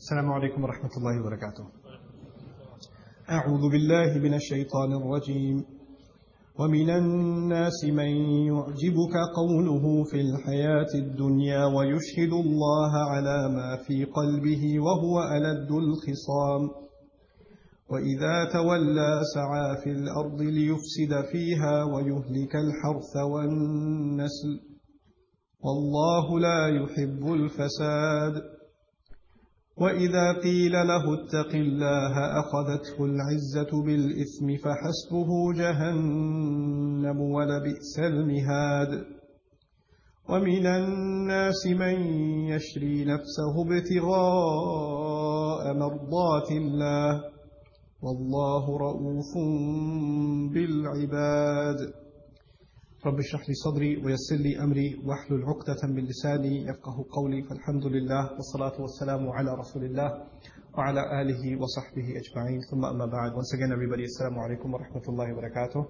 السلام عليكم ورحمة الله وبركاته. أعوذ بالله من الشيطان الرجيم. ومن الناس من يعجبك قوله في الحياة الدنيا ويشهد الله على ما في قلبه وهو ألد الخصام وإذا تولى سعى في الأرض ليفسد فيها ويهلك الحرث والنسل والله لا يحب الفساد وإذا قيل له اتق الله أخذته العزة بالإثم فحسبه جهنم ولبئس المهاد ومن الناس من يشري نفسه ابتغاء مرضات الله والله رؤوف بالعباد رب اشرح لي صدري ويسر لي أمري واحلل عقدة من لساني يفقه قولي فالحمد لله والصلاة والسلام على رسول الله وعلى آله وصحبه أجمعين ثم أما بعد. Once again everybody, Assalamu alaikum wa rahmatullahi wa barakatuh.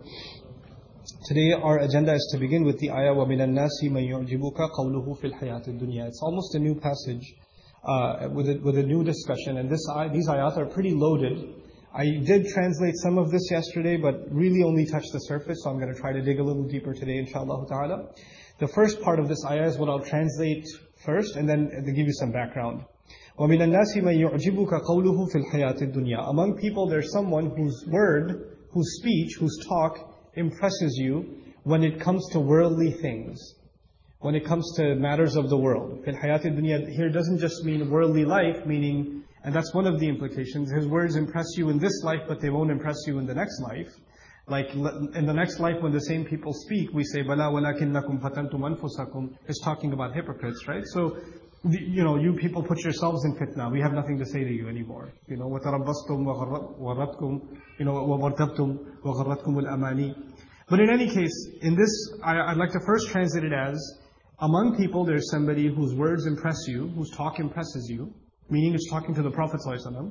Today our agenda is to begin with the ayah وَمِنَ النَّاسِ مَنْ يُعْجِبُكَ قَوْلُهُ فِي الْحَيَاةِ الدُّنْيَا. It's almost a new passage with a new discussion, and these ayat are pretty loaded. I did translate some of this yesterday, but really only touched the surface, so I'm going to try to dig a little deeper today, inshallah ta'ala. The first part of this ayah is what I'll translate first, and then to give you some background. وَمِنَ النَّاسِ مَنْ يُعْجِبُكَ قَوْلُهُ فِي الْحَيَاةِ الدُّنْيَا. Among people there's someone whose word, whose speech, whose talk impresses you when it comes to worldly things, when it comes to matters of the world. فِي الْحَيَاةِ الدُّنْيَا here doesn't just mean worldly life, meaning, and that's one of the implications. His words impress you in this life, but they won't impress you in the next life. Like in the next life, when the same people speak, we say, "Bala walakinnakum fatantum anfusakum." It's talking about hypocrites, right? So, you people put yourselves in fitna. We have nothing to say to you anymore. وَتَرَبَّصْتُمْ وَغَرَّتْكُمْ وَمَرْتَبْتُمْ وَغَرَّتْكُمُ الْأَمَانِي. But in any case, in this, I'd like to first translate it as, among people there's somebody whose words impress you, whose talk impresses you, meaning it's talking to the Prophet ﷺ,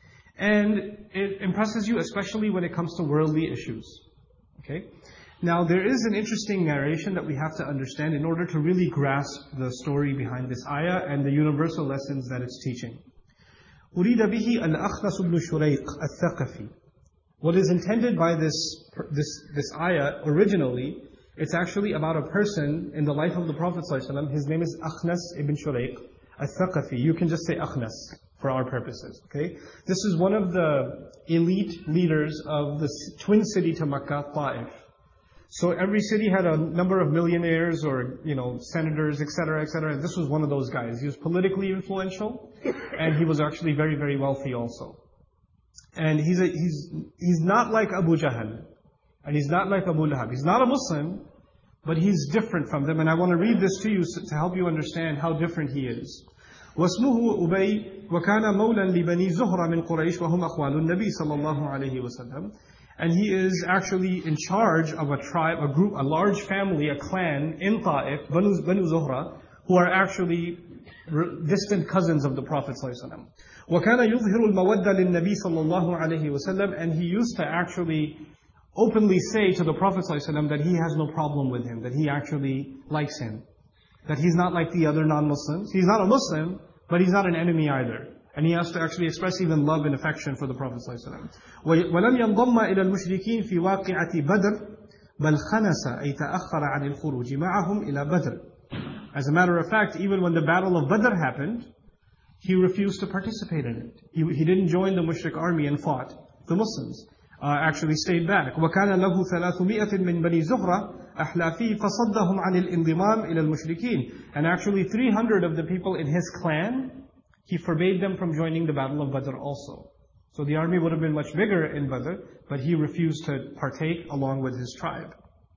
and it impresses you especially when it comes to worldly issues. Okay? Now there is an interesting narration that we have to understand in order to really grasp the story behind this ayah and the universal lessons that it's teaching. أُرِيدَ بِهِ الْأَخْنَسُ بْنُ شُرَيْقٍ الثَّقَفِي. What is intended by this ayah originally, it's actually about a person in the life of the Prophet ﷺ. His name is Akhnas ibn Shurayq al-Thaqafi. You can just say Akhnas for our purposes. Okay? This is one of the elite leaders of the twin city to Makkah, Ta'if. So every city had a number of millionaires or senators, etc., etc. And this was one of those guys. He was politically influential, and he was actually very, very wealthy also. And he's not like Abu Jahl, and he's not like Abu Lahab. He's not a Muslim, but he's different from them. And I want to read this to you to help you understand how different he is. وَاسْمُهُ أُبَيْ وَكَانَ مَوْلًا لِبَنِي زُهْرَ مِنْ قُرَيْشٍ وَهُمْ أَخْوَالُ النَّبِي صلى الله عليه وسلم. And he is actually in charge of a tribe, a group, a large family, a clan in Ta'if, Banu Zuhra, who are actually distant cousins of the Prophet ﷺ. وَكَانَ يُظْهِرُ الْمَوَدَّ لِلنَّبِي صلى الله عليه وسلم. And he used to actually openly say to the Prophet ﷺ that he has no problem with him, that he actually likes him, that he's not like the other non-Muslims. He's not a Muslim, but he's not an enemy either. And he has to actually express even love and affection for the Prophet ﷺ. وَلَمْ يَنْضَمَّ إِلَى الْمُشْرِكِينَ فِي وَاقِعَةِ بَدْرٍ بَلْ خَنَسَ أي تَأَخَّرَ عَنِ الْخُرُوجِ مَعَهُمْ إِلَى بَدْرٍ. As a matter of fact, even when the battle of Badr happened, he refused to participate in it. He didn't join the mushrik army and fought the Muslims. Actually stayed back. وَكَانَ لَهُ 300 مِنْ بَنِي زُهْرَةٍ أَحْلَافِي فَصَدَّهُمْ عَنِ الْإِنْضِمَامِ إِلَى الْمُشْرِكِينَ. And actually 300 of the people in his clan, he forbade them from joining the battle of Badr also. So the army would have been much bigger in Badr, but he refused to partake along with his tribe.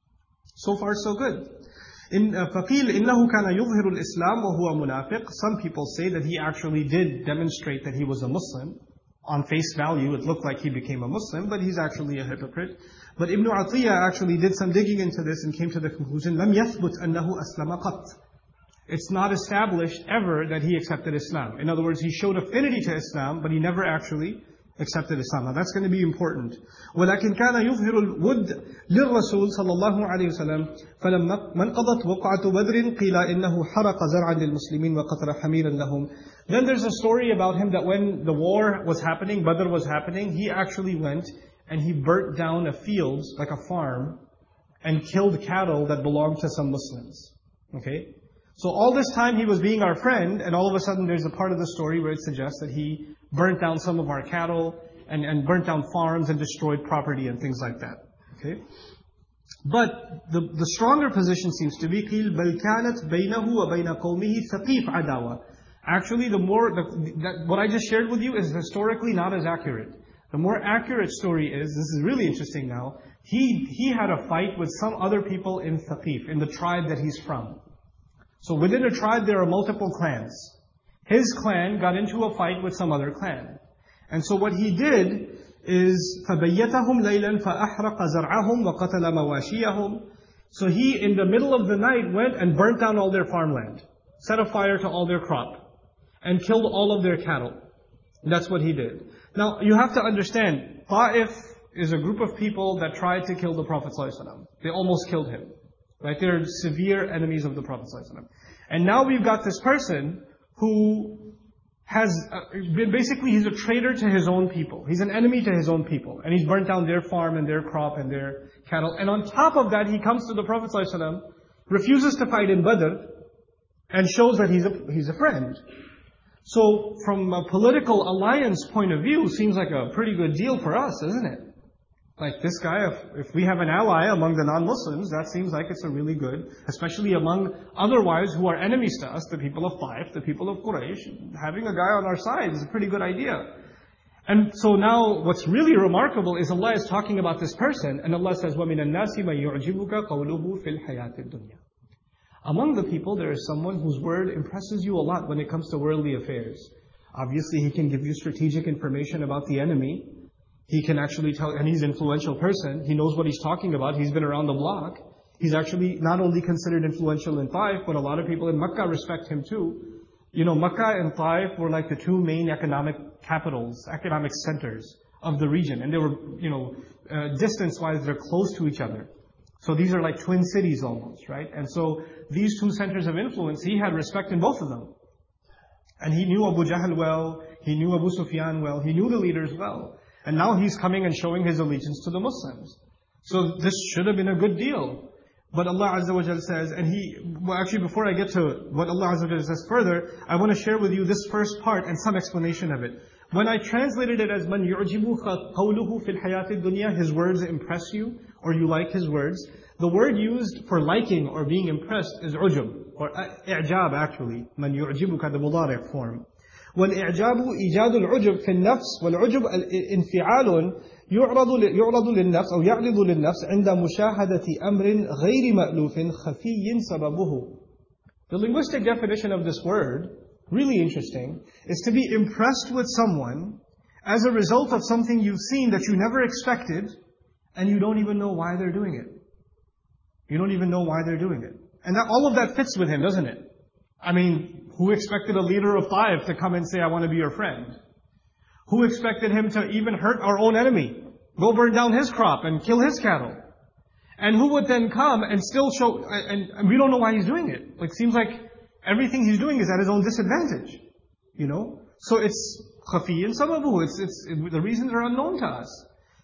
So far so good. فَقِيلَ إِنَّهُ كَانَ يُظْهِرُ الْإِسْلَامَ وَهُوَ مُنَافِقٌ. Some people say that he actually did demonstrate that he was a Muslim. On face value, it looked like he became a Muslim, but he's actually a hypocrite. But Ibn Atiyah actually did some digging into this and came to the conclusion, لَمْ يَثْبُتْ أَنَّهُ أَسْلَمَ قَطْ. It's not established ever that he accepted Islam. In other words, he showed affinity to Islam, but he never actually accepted Islam. Now that's going to be important. وَلَكِنْ كَانَ يُظْهِرُ الْوُدْ لِلرَّسُولِ صلى الله عليه وسلم فلما انقضت وقعة بدر قيل إنه حرق زرعا للمسلمين وقتل حميرا لهم Then there's a story about him that when the war was happening, Badr was happening, he actually went and he burnt down a field, like a farm, and killed cattle that belonged to some Muslims. Okay? So all this time he was being our friend, and all of a sudden there's a part of the story where it suggests that he burnt down some of our cattle, and burnt down farms and destroyed property and things like that. Okay? But the stronger position seems to be قِيل بَلْ كَانَتْ بَيْنَهُ وَبَيْنَ قَوْمِهِ ثَقِيفْ عَدَاوَةً. Actually, what I just shared with you is historically not as accurate. The more accurate story is, this is really interesting now, he had a fight with some other people in Thaqif, in the tribe that he's from. So within a tribe there are multiple clans. His clan got into a fight with some other clan. And so what he did is فَبَيَّتَهُمْ لَيْلًا فَأَحْرَقَ زَرْعَهُمْ وَقَتَلَ مَوَاشِيَهُمْ. So he, in the middle of the night, went and burnt down all their farmland, set a fire to all their crop, and killed all of their cattle. That's what he did. Now, you have to understand, Ta'if is a group of people that tried to kill the Prophet ﷺ. They almost killed him. Right? They're severe enemies of the Prophet ﷺ. And now we've got this person who has, basically he's a traitor to his own people. He's an enemy to his own people. And he's burnt down their farm and their crop and their cattle. And on top of that, he comes to the Prophet ﷺ, refuses to fight in Badr, and shows that he's a friend. So from a political alliance point of view, seems like a pretty good deal for us, isn't it? Like this guy, if we have an ally among the non-Muslims, that seems like it's a really good, especially among otherwise who are enemies to us, the people of Taif, the people of Quraysh, having a guy on our side is a pretty good idea. And so now what's really remarkable is Allah is talking about this person, and Allah says, وَمِنَ النَّاسِ مَن يُعْجِبُكَ قَوْلُهُ فِي الْحَيَاةِ الدُّنْيَا. Among the people, there is someone whose word impresses you a lot when it comes to worldly affairs. Obviously, he can give you strategic information about the enemy. He can actually tell, and he's an influential person. He knows what he's talking about. He's been around the block. He's actually not only considered influential in Taif, but a lot of people in Makkah respect him too. You know, Makkah and Taif were like the two main economic capitals, economic centers of the region. And they were, distance-wise, they're close to each other. So these are like twin cities almost, right? And so these two centers of influence, he had respect in both of them. And he knew Abu Jahl well, he knew Abu Sufyan well, he knew the leaders well. And now he's coming and showing his allegiance to the Muslims. So this should have been a good deal. But Allah Azza wa Jal says, actually before I get to what Allah Azza wa Jal says further, I want to share with you this first part and some explanation of it. When I translated it as مَنْ يُعْجِبُكَ قَوْلُهُ فِي الْحَيَاةِ الدُّنْيَا, his words impress you, or you like his words. The word used for liking or being impressed is عُجُب, or إعجاب actually. مَنْ يُعْجِبُكَ, the مضارع form. والإعجاب إيجاد العجب في النفس والعجب انفعال يعرض للنفس أو يعرض للنفس عند مشاهدة أمر غير مألوف خفي سببه. The linguistic definition of this word, really interesting, is to be impressed with someone as a result of something you've seen that you never expected, and you don't even know why they're doing it. You don't even know why they're doing it. And all of that fits with him, doesn't it? I mean, who expected a leader of Taif to come and say, I want to be your friend? Who expected him to even hurt our own enemy? Go burn down his crop and kill his cattle? And who would then come and still show, and we don't know why he's doing it. Like, seems like everything he's doing is at his own disadvantage. So it's khafi and sababu. The reasons are unknown to us.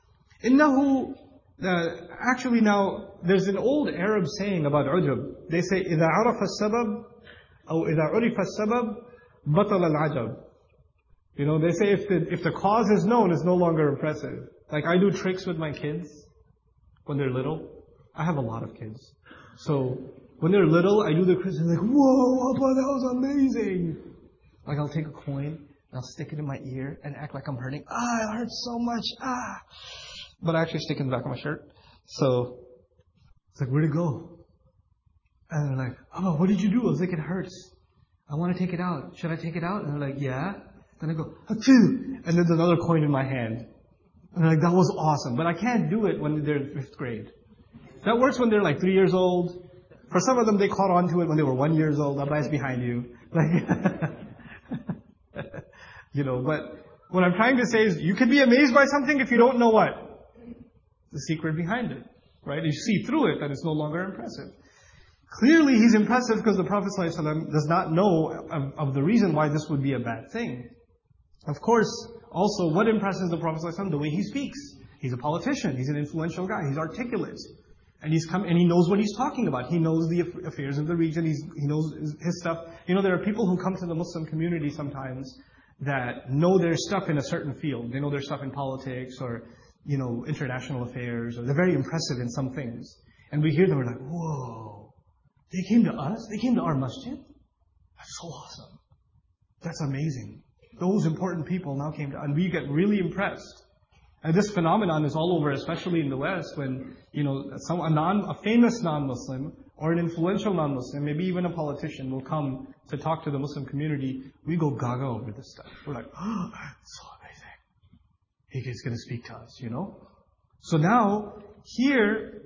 Actually now, there's an old Arab saying about ujub. They say, إِذَا عَرَفَ السَّبَبِ أو إذا عرف السبب بطل العجب. They say if the cause is known, it's no longer impressive. Like I do tricks with my kids when they're little. I have a lot of kids. So when they're little, I do the tricks and they're like, whoa, Papa, that was amazing. Like I'll take a coin and I'll stick it in my ear and act like I'm hurting. It hurts so much. But I actually stick it in the back of my shirt. So it's like, where'd it go? And they're like, oh, what did you do? I was like, it hurts. I want to take it out. Should I take it out? And they're like, yeah. Then I go, achoo! And there's another coin in my hand. And they're like, that was awesome. But I can't do it when they're in 5th grade. That works when they're like 3 years old. For some of them, they caught on to it when they were 1 year old. Abba's behind you. But what I'm trying to say is, you can be amazed by something if you don't know what? The secret behind it. Right? You see through it that it's no longer impressive. Clearly he's impressive because the Prophet ﷺ does not know of the reason why this would be a bad thing. Of course, also what impresses the Prophet ﷺ? The way he speaks. He's a politician, he's an influential guy, he's articulate. And he knows what he's talking about. He knows the affairs of the region, he knows his stuff. There are people who come to the Muslim community sometimes that know their stuff in a certain field. They know their stuff in politics or, international affairs, or they're very impressive in some things. And we hear them, we're like, whoa, they came to us? They came to our masjid? That's so awesome. That's amazing. Those important people now came to us, and we get really impressed. And this phenomenon is all over, especially in the West, when, a famous non-Muslim or an influential non-Muslim, maybe even a politician, will come to talk to the Muslim community. We go gaga over this stuff. We're like, oh, that's so amazing. He's going to speak to us, So now, here,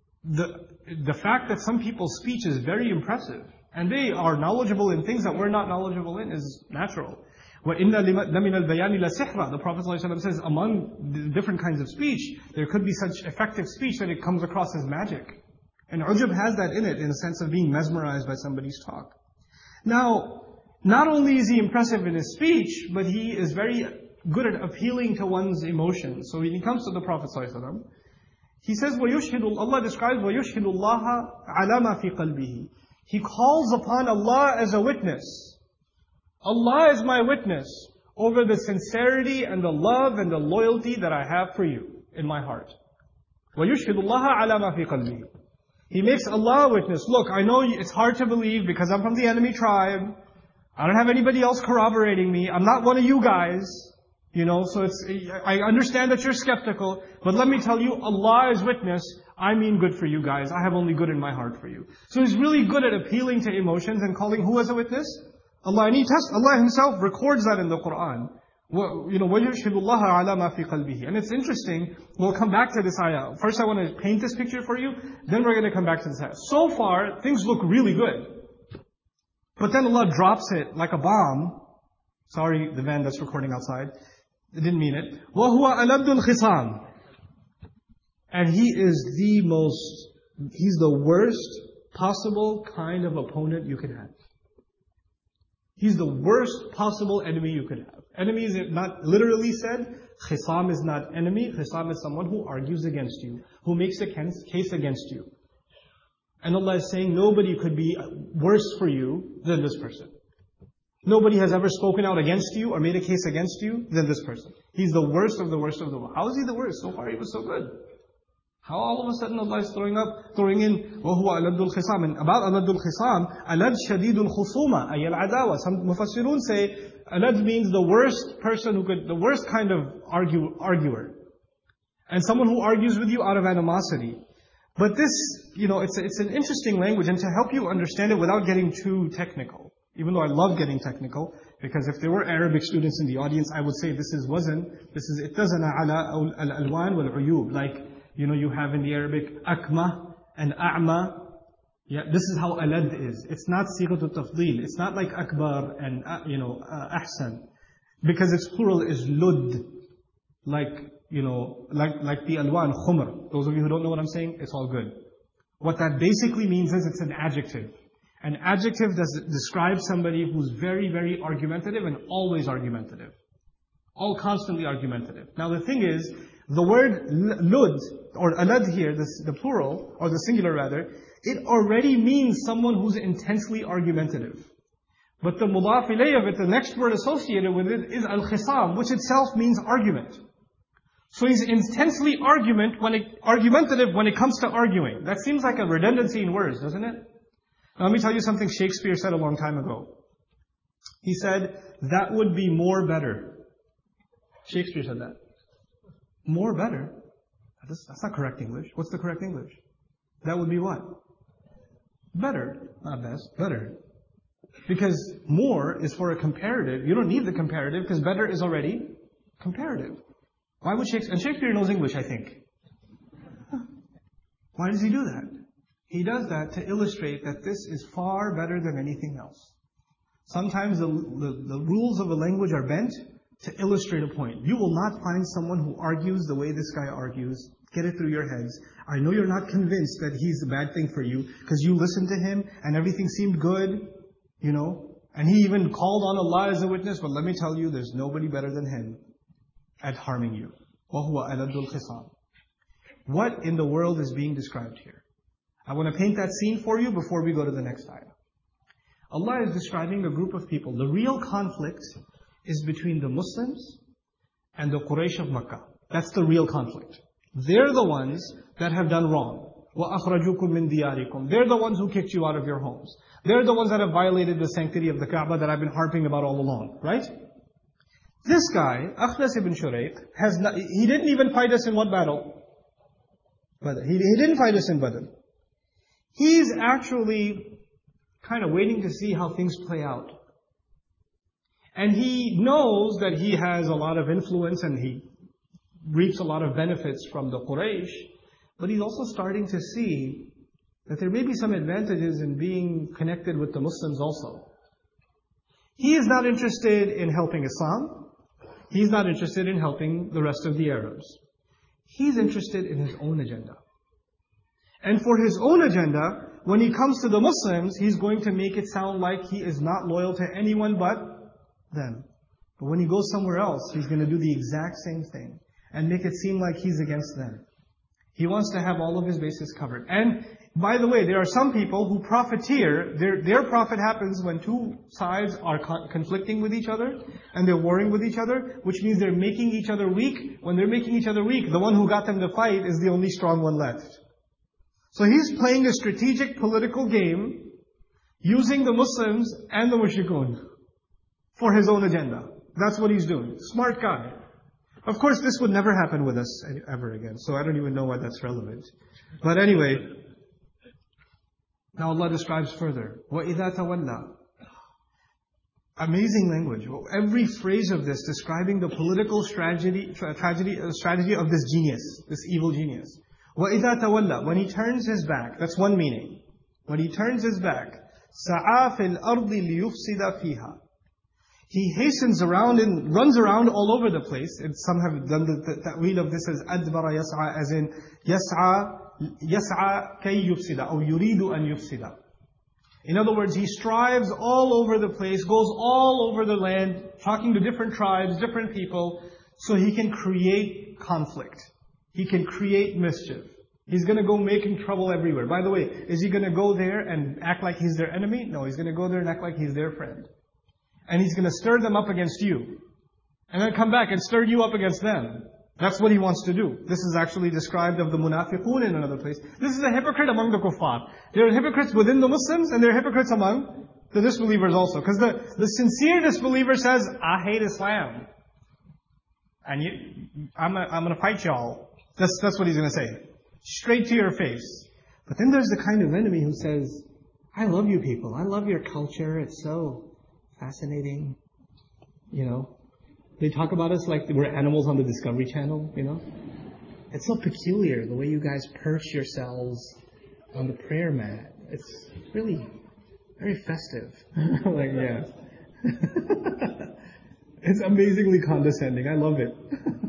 the fact that some people's speech is very impressive, and they are knowledgeable in things that we're not knowledgeable in, is natural. وَإِنَّ لَمِنَ الْبَيَانِ لَسِحْرًا. The Prophet ﷺ says, among the different kinds of speech, there could be such effective speech that it comes across as magic. And ujub has that in it, in the sense of being mesmerized by somebody's talk. Now, not only is he impressive in his speech, but he is very good at appealing to one's emotions. So when he comes to the Prophet ﷺ, he says, Allah describes, وَيُشْهِدُ اللَّهَ عَلَى مَا فِي قَلْبِهِ. He calls upon Allah as a witness. Allah is my witness over the sincerity and the love and the loyalty that I have for you in my heart. وَيُشْهِدُ اللَّهَ عَلَى مَا فِي قَلْبِهِ. He makes Allah a witness. Look, I know it's hard to believe because I'm from the enemy tribe. I don't have anybody else corroborating me. I'm not one of you guys. So I understand that you're skeptical, but let me tell you, Allah is witness. I mean good for you guys. I have only good in my heart for you. So he's really good at appealing to emotions and calling who as a witness? Allah. And Allah Himself records that in the Quran. وَيُشْهِدُ اللَّهَ عَلَى مَا فِي قَلْبِهِ. And it's interesting, we'll come back to this ayah. First I want to paint this picture for you, then we're going to come back to this ayah. So far, things look really good. But then Allah drops it like a bomb. Sorry, the van that's recording outside. I didn't mean it. وَهُوَ أَلَدُّ الْخِصَامِ. And he's the worst possible kind of opponent you can have. He's the worst possible enemy you could have. Enemy is not literally said. Khisam is not enemy. Khisam is someone who argues against you, who makes a case against you. And Allah is saying nobody could be worse for you than this person. Nobody has ever spoken out against you or made a case against you than this person. He's the worst of the worst of the worst. How is he the worst? So far he was so good. How all of a sudden Allah is throwing in, وَهُوَ أَلَدُّ الْخِصَامِ. And about أَلَدُّ الْخِصَامِ, أَلَدْ شَدِيدُ الْخُصُومَةِ أَيَ الْعَدَاوَةِ. Some Mufassirun say, Alad means the worst kind of arguer. And someone who argues with you out of animosity. But this, it's an interesting language, and to help you understand it without getting too technical, even though I love getting technical, because if there were Arabic students in the audience, I would say it doesn't ala al-alwan wal-uyub, like, you have in the Arabic akma and a'ma. Yeah, this is how alad is. It's not sighatul tafdeel. It's not like akbar and ahsan, because its plural is lud, like the alwan khumr. Those of you who don't know what I'm saying, it's all good. What that basically means is it's an adjective. An adjective describes somebody who's very, very argumentative and always argumentative. Constantly argumentative. Now the thing is, the word lud, or alad here, the plural, or the singular rather, it already means someone who's intensely argumentative. But the mudaf ilayh of it, the next word associated with it, is al-khisam, which itself means argument. So he's intensely argumentative when it comes to arguing. That seems like a redundancy in words, doesn't it? Now let me tell you something Shakespeare said a long time ago. He said, that would be more better. Shakespeare said that. More better? That's not correct English. What's the correct English? That would be what? Better. Not best. Better. Because more is for a comparative. You don't need the comparative because better is already comparative. Why would Shakespeare... And Shakespeare knows English, I think. Why does he do that? He does that to illustrate that this is far better than anything else. Sometimes the rules of a language are bent to illustrate a point. You will not find someone who argues the way this guy argues Get it through your heads. I know you're not convinced that he's a bad thing for you, because you listened to him and everything seemed good, and he even called on Allah as a witness, but let me tell you, there's nobody better than him at harming you. وَهُوَ أَلَدُّ الْخِصَامِ. What in the world is being described here? I want to paint that scene for you before we go to the next ayah. Allah is describing a group of people. The real conflict is between the Muslims and the Quraysh of Makkah. That's the real conflict. They're the ones that have done wrong. وَأَخْرَجُوكُم مِّن دِيَارِكُمْ. They're the ones who kicked you out of your homes. They're the ones that have violated the sanctity of the Kaaba that I've been harping about all along. Right? This guy, Akhnas ibn Shurayq, he didn't even fight us in what battle? Badr. He didn't fight us in Badr. He's actually kind of waiting to see how things play out. And he knows that he has a lot of influence and he reaps a lot of benefits from the Quraysh, but he's also starting to see that there may be some advantages in being connected with the Muslims also. He is not interested in helping Islam. He's not interested in helping the rest of the Arabs. He's interested in his own agenda. And for his own agenda, when he comes to the Muslims, he's going to make it sound like he is not loyal to anyone but them. But when he goes somewhere else, he's going to do the exact same thing and make it seem like he's against them. He wants to have all of his bases covered. And by the way, there are some people who profiteer. Their profit happens when two sides are conflicting with each other and they're warring with each other, which means they're making each other weak. When they're making each other weak, the one who got them to fight is the only strong one left. So he's playing a strategic political game using the Muslims and the mushrikun for his own agenda. That's what he's doing. Smart guy. Of course, this would never happen with us ever again, so I don't even know why that's relevant. But anyway, now Allah describes further. وَإِذَا تَوَلَّى. Amazing language. Every phrase of this describing the political strategy of this genius, this evil genius. وَإِذَا تَوَلَّى. When he turns his back, that's one meaning. When he turns his back, سَعَى فِي الْأَرْضِ لِيُفْسِدَ فِيهَا. He hastens around and runs around all over the place. And some have done the ta'weel of this as أَدْبَرَ يَسْعَى, as in يَسْعَى كَيْ يُفْسِدَ أو يُرِيدُ أَن يُفْسِدَ. In other words, he strives all over the place, goes all over the land, talking to different tribes, different people, so he can create conflict. He can create mischief. He's going to go making trouble everywhere. By the way, is he going to go there and act like he's their enemy? No, he's going to go there and act like he's their friend. And he's going to stir them up against you. And then come back and stir you up against them. That's what he wants to do. This is actually described of the munafiqun in another place. This is a hypocrite among the kuffar. There are hypocrites within the Muslims and there are hypocrites among the disbelievers also. Because the sincere disbeliever says, I hate Islam. And I'm going to fight y'all. That's what he's going to say. Straight to your face. But then there's the kind of enemy who says, I love you people. I love your culture. It's so fascinating. They talk about us like we're animals on the Discovery Channel, It's so peculiar, the way you guys perch yourselves on the prayer mat. It's really very festive. Like, yeah. It's amazingly condescending. I love it.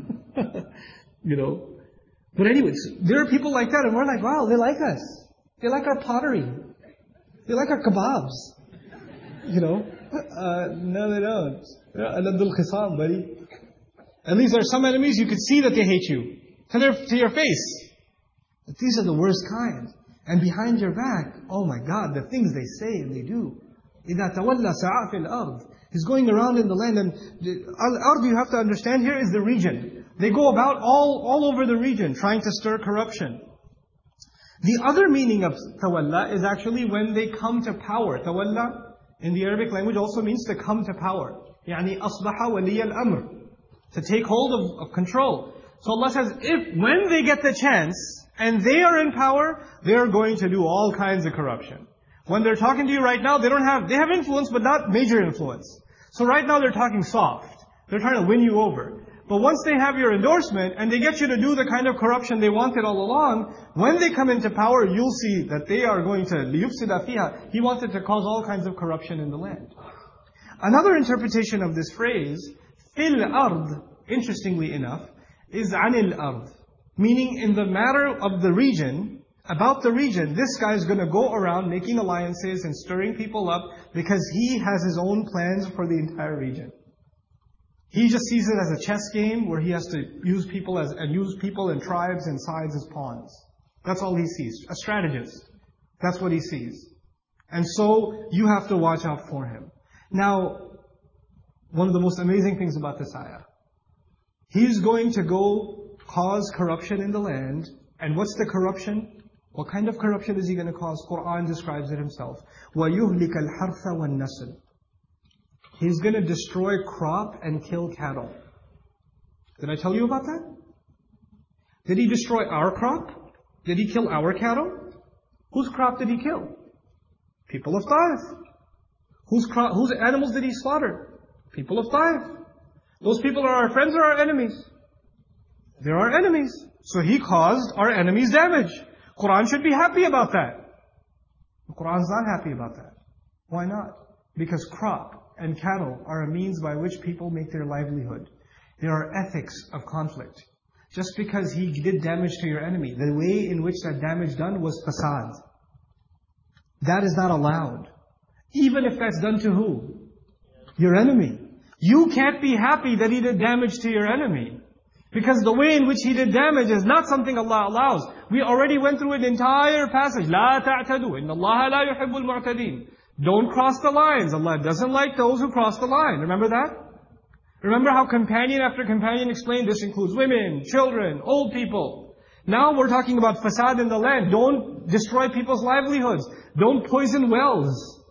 But anyways, there are people like that and we're like, wow, they like us. They like our pottery. They like our kebabs. No, they don't. Aladul Khisam, buddy. At least there are some enemies you could see that they hate you. To your face. But these are the worst kind. And behind your back, oh my God, the things they say and they do. إِذَا تَوَلَّى سَعَى فِي الْأَرْضِ. He's going around in the land, and Al-Ard, you have to understand here, is the region. They go about all over the region trying to stir corruption. The other meaning of tawalla is actually when they come to power. Tawalla in the Arabic language also means to come to power. يعني أصبح ولي الأمر. To take hold of control. So Allah says, when they get the chance, and they are in power, they're going to do all kinds of corruption. When they're talking to you right now, they have influence, but not major influence. So right now they're talking soft. They're trying to win you over. But once they have your endorsement, and they get you to do the kind of corruption they wanted all along, when they come into power, you'll see that they are going to لِيُفْسِدَ فِيهَا. He wanted to cause all kinds of corruption in the land. Another interpretation of this phrase, fil ard, interestingly enough, is anil ard. Meaning in the matter of the region, about the region, this guy is going to go around making alliances and stirring people up because he has his own plans for the entire region. He just sees it as a chess game where he has to use people and tribes and sides as pawns. That's all he sees. A strategist. That's what he sees. And so you have to watch out for him. Now, one of the most amazing things about this ayah, he's going to go cause corruption in the land. And what's the corruption? What kind of corruption is he going to cause? Quran describes it himself. وَيُهْلِكَ الْحَرْثَ وَالنَّسْلِ. He's going to destroy crop and kill cattle. Did I tell you about that? Did he destroy our crop? Did he kill our cattle? Whose crop did he kill? People of Taif. Whose animals did he slaughter? People of Taif. Those people are our friends or our enemies? They're our enemies. So he caused our enemies damage. Quran should be happy about that. The Quran's not happy about that. Why not? Because crop and cattle are a means by which people make their livelihood. There are ethics of conflict. Just because he did damage to your enemy, the way in which that damage done was fasad. That is not allowed. Even if that's done to who? Your enemy. You can't be happy that he did damage to your enemy. Because the way in which he did damage is not something Allah allows. We already went through an entire passage. لا تعتدوا إن الله لا يحب المعتدين. Don't cross the lines. Allah doesn't like those who cross the line. Remember that? Remember how companion after companion explained this includes women, children, old people. Now we're talking about fasad in the land. Don't destroy people's livelihoods. Don't poison wells.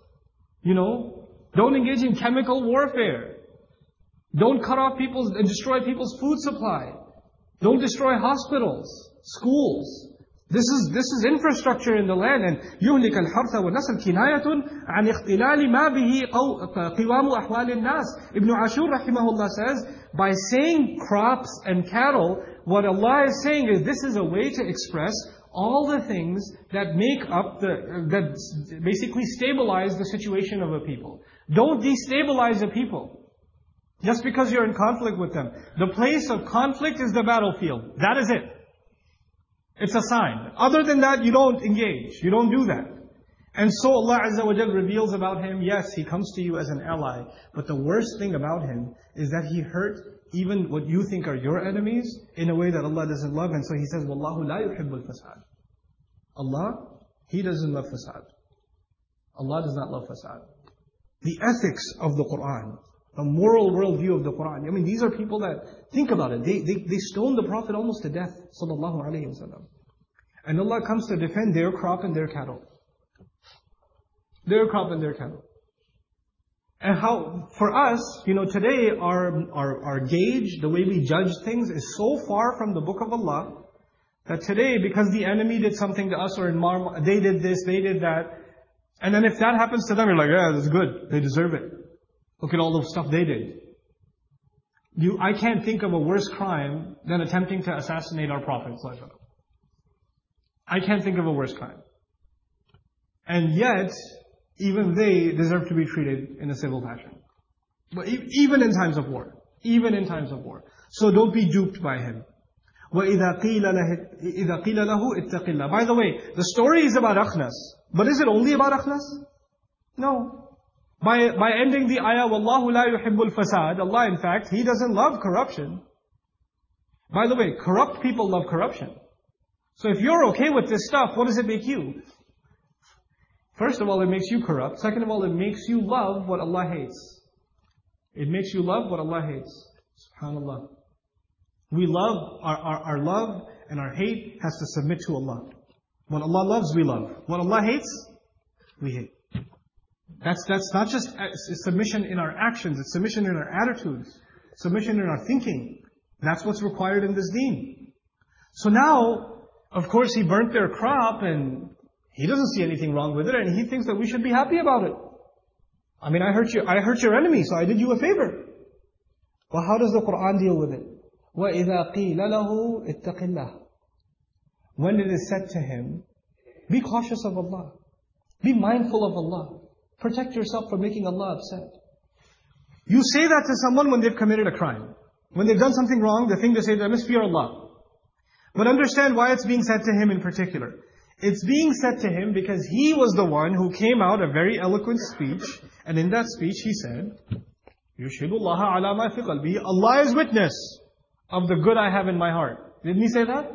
Don't engage in chemical warfare. Don't cut off and destroy people's food supply. Don't destroy hospitals, schools. This is infrastructure in the land. And يُهْلِكَ الْحَرْثَ وَالنَّسْلَ كِنَايَةٌ عَنْ اِخْتِلَالِ مَا بِهِ قِوَامُ أَحْوَالِ النَّاسِ. Ibn Ashur rahimahullah says, by saying crops and cattle, what Allah is saying is this is a way to express all the things that make up that basically stabilize the situation of a people. Don't destabilize a people. Just because you're in conflict with them. The place of conflict is the battlefield. That is it. It's a sign. Other than that, you don't engage. You don't do that. And so Allah Azza wa Jal reveals about him, yes, he comes to you as an ally. But the worst thing about him is that he hurt even what you think are your enemies in a way that Allah doesn't love. And so he says, وَاللَّهُ لَا يُحِبُّ الْفَسَادِ. Allah, He doesn't love fasad. Allah does not love fasad. The ethics of the Quran, the moral worldview of the Quran. These are people that, think about it, they stoned the Prophet almost to death, sallallahu alayhi wa sallam. And Allah comes to defend their crop and their cattle. Their crop and their cattle. And how, for us, today our gauge, the way we judge things is so far from the Book of Allah, that today, because the enemy did something to us, or they did this, they did that, and then if that happens to them, you're like, yeah, that's good, they deserve it. Look at all the stuff they did. I can't think of a worse crime than attempting to assassinate our Prophet. I can't think of a worse crime. And yet, even they deserve to be treated in a civil fashion. But even in times of war. Even in times of war. So don't be duped by him. وَإِذَا قِيلَ لَهُ اتَّقِ اللَّهِ. By the way, the story is about Akhnas. But is it only about Akhnas? No. By ending the ayah, وَاللَّهُ لَا يُحِبُّ الْفَسَادِ, Allah in fact, He doesn't love corruption. By the way, corrupt people love corruption. So if you're okay with this stuff, what does it make you? First of all, it makes you corrupt. Second of all, it makes you love what Allah hates. It makes you love what Allah hates. SubhanAllah. We love, our love and our hate has to submit to Allah. What Allah loves, we love. What Allah hates, we hate. That's not just submission in our actions, it's submission in our attitudes, submission in our thinking. That's what's required in this deen. So now, of course, he burnt their crop and he doesn't see anything wrong with it, and he thinks that we should be happy about it. I hurt your enemy, so I did you a favor. Well, how does the Quran deal with it? وَإِذَا قِيلَ لَهُ اتَّقِ اللَّهِ. When it is said to him, be cautious of Allah. Be mindful of Allah. Protect yourself from making Allah upset. You say that to someone when they've committed a crime. When they've done something wrong, the thing to say to them is fear Allah. But understand why it's being said to him in particular. It's being said to him because he was the one who came out a very eloquent speech, and in that speech he said, يُشْهِدُ اللَّهَ عَلَى مَا فِي قَلْبِهِ, Allah is witness of the good I have in my heart. Didn't he say that?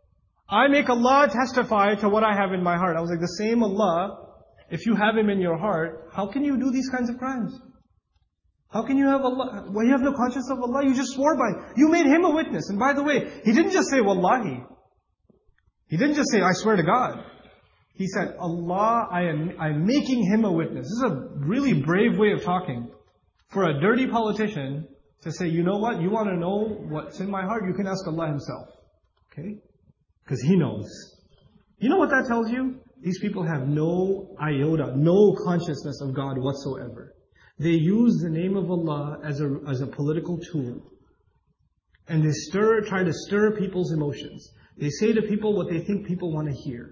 I make Allah testify to what I have in my heart. I was like, the same Allah, if you have Him in your heart, how can you do these kinds of crimes? How can you have Allah? Well, you have no conscience of Allah, you just swore by it. You made Him a witness. And by the way, He didn't just say, Wallahi. He didn't just say, I swear to God. He said, Allah, I'm making Him a witness. This is a really brave way of talking. For a dirty politician to say, you know what, you want to know what's in my heart, you can ask Allah Himself. Okay? Because He knows. You know what that tells you? These people have no iota, no consciousness of God whatsoever. They use the name of Allah as a political tool. And they try to stir people's emotions. They say to people what they think people want to hear.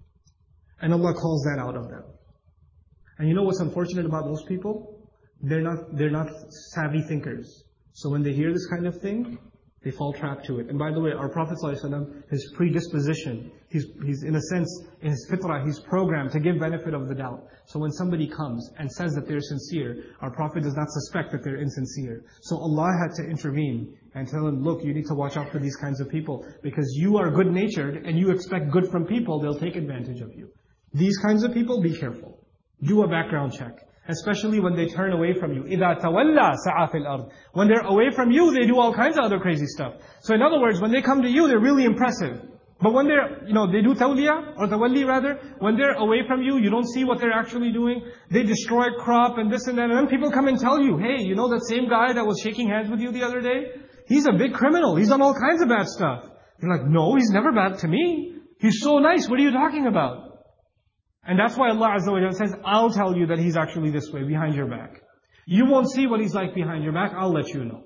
And Allah calls that out of them. And you know what's unfortunate about those people? They're not savvy thinkers. So when they hear this kind of thing, they fall trapped to it. And by the way, our Prophet ﷺ, his predisposition, he's in a sense, in his fitrah, he's programmed to give benefit of the doubt. So when somebody comes and says that they're sincere, our Prophet does not suspect that they're insincere. So Allah had to intervene and tell him, look, you need to watch out for these kinds of people. Because you are good-natured and you expect good from people, they'll take advantage of you. These kinds of people, be careful. Do a background check. Especially when they turn away from you. إِذَا تَوَلَّى سَعَى فِي الْأَرْضِ. When they're away from you, they do all kinds of other crazy stuff. So in other words, when they come to you, they're really impressive. But when they do tawliya, or tawalli rather, when they're away from you, you don't see what they're actually doing. They destroy crop and this and that. And then people come and tell you, hey, you know that same guy that was shaking hands with you the other day? He's a big criminal. He's done all kinds of bad stuff. You're like, no, he's never bad to me. He's so nice. What are you talking about? And that's why Allah Azza wa Jalla says, I'll tell you that he's actually this way, behind your back. You won't see what he's like behind your back, I'll let you know.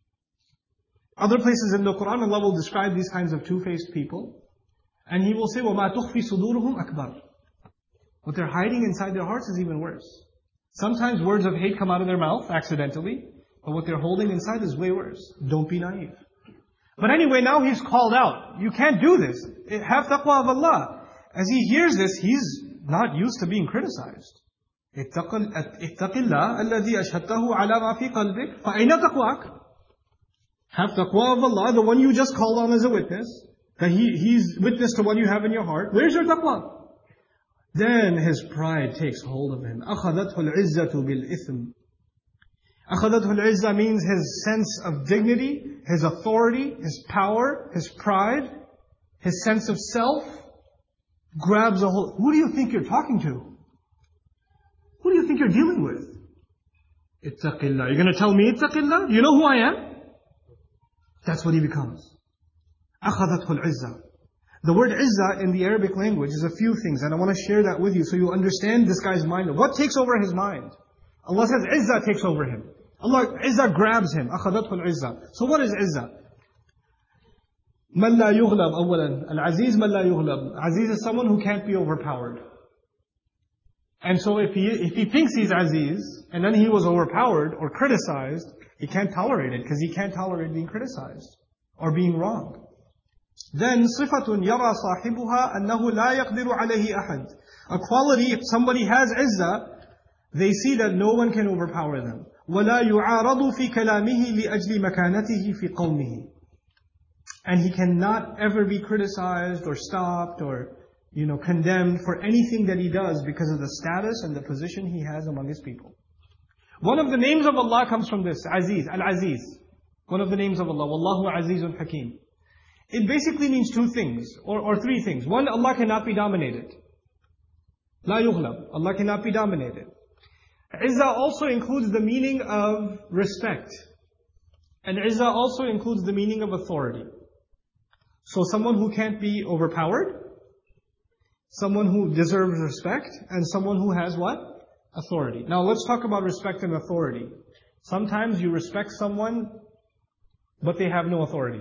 Other places in the Quran, Allah will describe these kinds of two-faced people. And He will say, وَمَا تُخْفِي صُدُورُهُمْ أَكْبَرُ. What they're hiding inside their hearts is even worse. Sometimes words of hate come out of their mouth, accidentally. But what they're holding inside is way worse. Don't be naive. But anyway, now he's called out. You can't do this. Have taqwa of Allah. As he hears this, he's not used to being criticized. اتق الله الذي أشهدته على ما في قلبك فأين تقواك? Have taqwa of Allah, the one you just called on as a witness, that He's witness to what you have in your heart. Where's your taqwa? Then his pride takes hold of him. أخذته العزة بالإثم. أخذته العزة means his sense of dignity, his authority, his power, his pride, his sense of self, grabs a hold. Who do you think you're talking to? Who do you think you're dealing with? Ittaqillah. You're going to tell me ittaqillah? Do you know who I am? That's what he becomes. أخذته العزة. The word izzah in the Arabic language is a few things, and I want to share that with you so you understand this guy's mind. What takes over his mind? Allah says izzah takes over him. Izzah grabs him. أخذته العزة. So what is izzah? من لا يغلب أولا. العزيز من لا يغلب. Aziz is someone who can't be overpowered. And so if he thinks he's Aziz, and then he was overpowered or criticized, he can't tolerate it, because he can't tolerate being criticized or being wrong. Then صفة يرى صاحبها أنه لا يقدر عليه أحد. A quality, if somebody has izzah, they see that no one can overpower them. ولا يعارض في كلامه لأجل مكانته في قومه. And he cannot ever be criticized or stopped or condemned for anything that he does because of the status and the position he has among his people. One of the names of Allah comes from this, Aziz, Al-Aziz. One of the names of Allah, Wallahu Azizun Hakim. It basically means two things, or three things. One, Allah cannot be dominated. La yughlab. Allah cannot be dominated. Izzah also includes the meaning of respect. And Izzah also includes the meaning of authority. So someone who can't be overpowered, someone who deserves respect, and someone who has what? Authority. Now let's talk about respect and authority. Sometimes you respect someone, but they have no authority.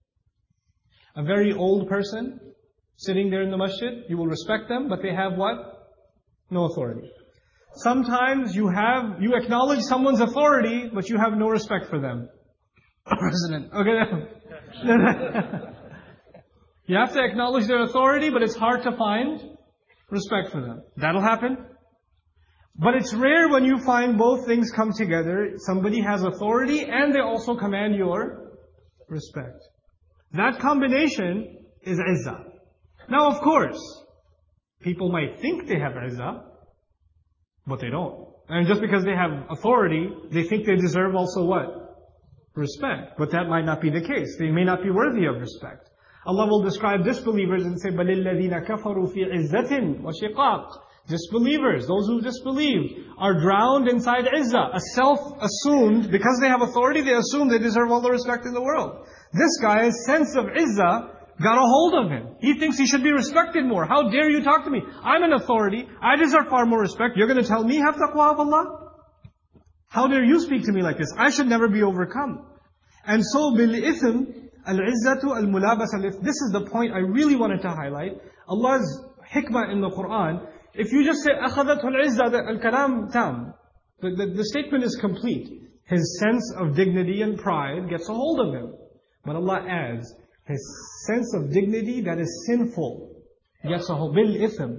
A very old person, sitting there in the masjid, you will respect them, but they have what? No authority. Sometimes you acknowledge someone's authority, but you have no respect for them. President. Okay. You have to acknowledge their authority, but it's hard to find respect for them. That'll happen. But it's rare when you find both things come together. Somebody has authority and they also command your respect. That combination is izzah. Now of course, people might think they have izzah, but they don't. And just because they have authority, they think they deserve also what? Respect. But that might not be the case. They may not be worthy of respect. Allah will describe disbelievers and say, بَلِ الَّذِينَ كَفَرُوا فِي عِزَّةٍ وَشِقَاقٍ. Disbelievers, those who disbelieved, are drowned inside izzah. A self-assumed, because they have authority, they assume they deserve all the respect in the world. This guy's sense of izzah got a hold of him. He thinks he should be respected more. How dare you talk to me? I'm an authority. I deserve far more respect. You're going to tell me have taqwa of Allah? How dare you speak to me like this? I should never be overcome. And so, bil-ithm, al-izzatu al-mulabasa. This is the point I really wanted to highlight. Allah's hikmah in the Quran, if you just say, أَخَذَتْهُ الْعِزَّةُ al-kalam tam, the statement is complete. His sense of dignity and pride gets a hold of him. But Allah adds, his sense of dignity that is sinful gets a hold. Bil-ithm.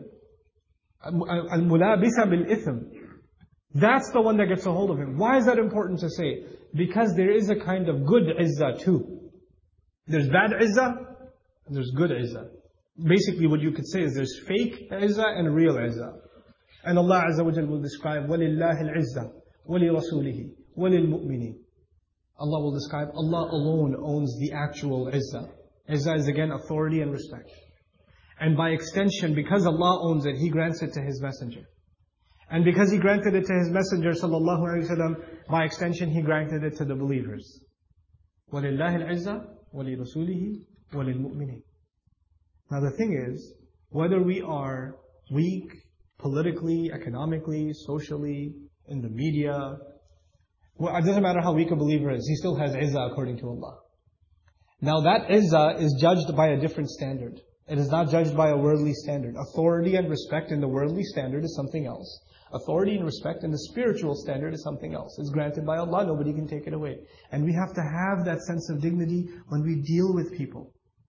Al-mulabisa bil-ithm. That's the one that gets a hold of him. Why is that important to say? Because there is a kind of good izzah too. There's bad izzah, and there's good izzah. Basically what you could say is there's fake izzah and real izzah. And Allah Azza wa Jal will describe, وَلِلَّهِ الْعِزَّةِ وَلِرَسُولِهِ وَلِلْمُؤْمِنِينَ. Allah will describe, Allah alone owns the actual izzah. Izzah is again authority and respect. And by extension, because Allah owns it, He grants it to His Messenger. And because He granted it to His Messenger sallallahu alaihi wasallam, by extension He granted it to the believers. وَلِلَّهِ الْعِزَّةِ وَلِرَسُولِهِ وَلِلْمُؤْمِنِينَ. Now the thing is, whether we are weak, politically, economically, socially, in the media, well, it doesn't matter how weak a believer is, he still has izzah according to Allah. Now that izzah is judged by a different standard. It is not judged by a worldly standard. Authority and respect in the worldly standard is something else. Authority and respect in the spiritual standard is something else. It's granted by Allah, nobody can take it away. And we have to have that sense of dignity when we deal with people.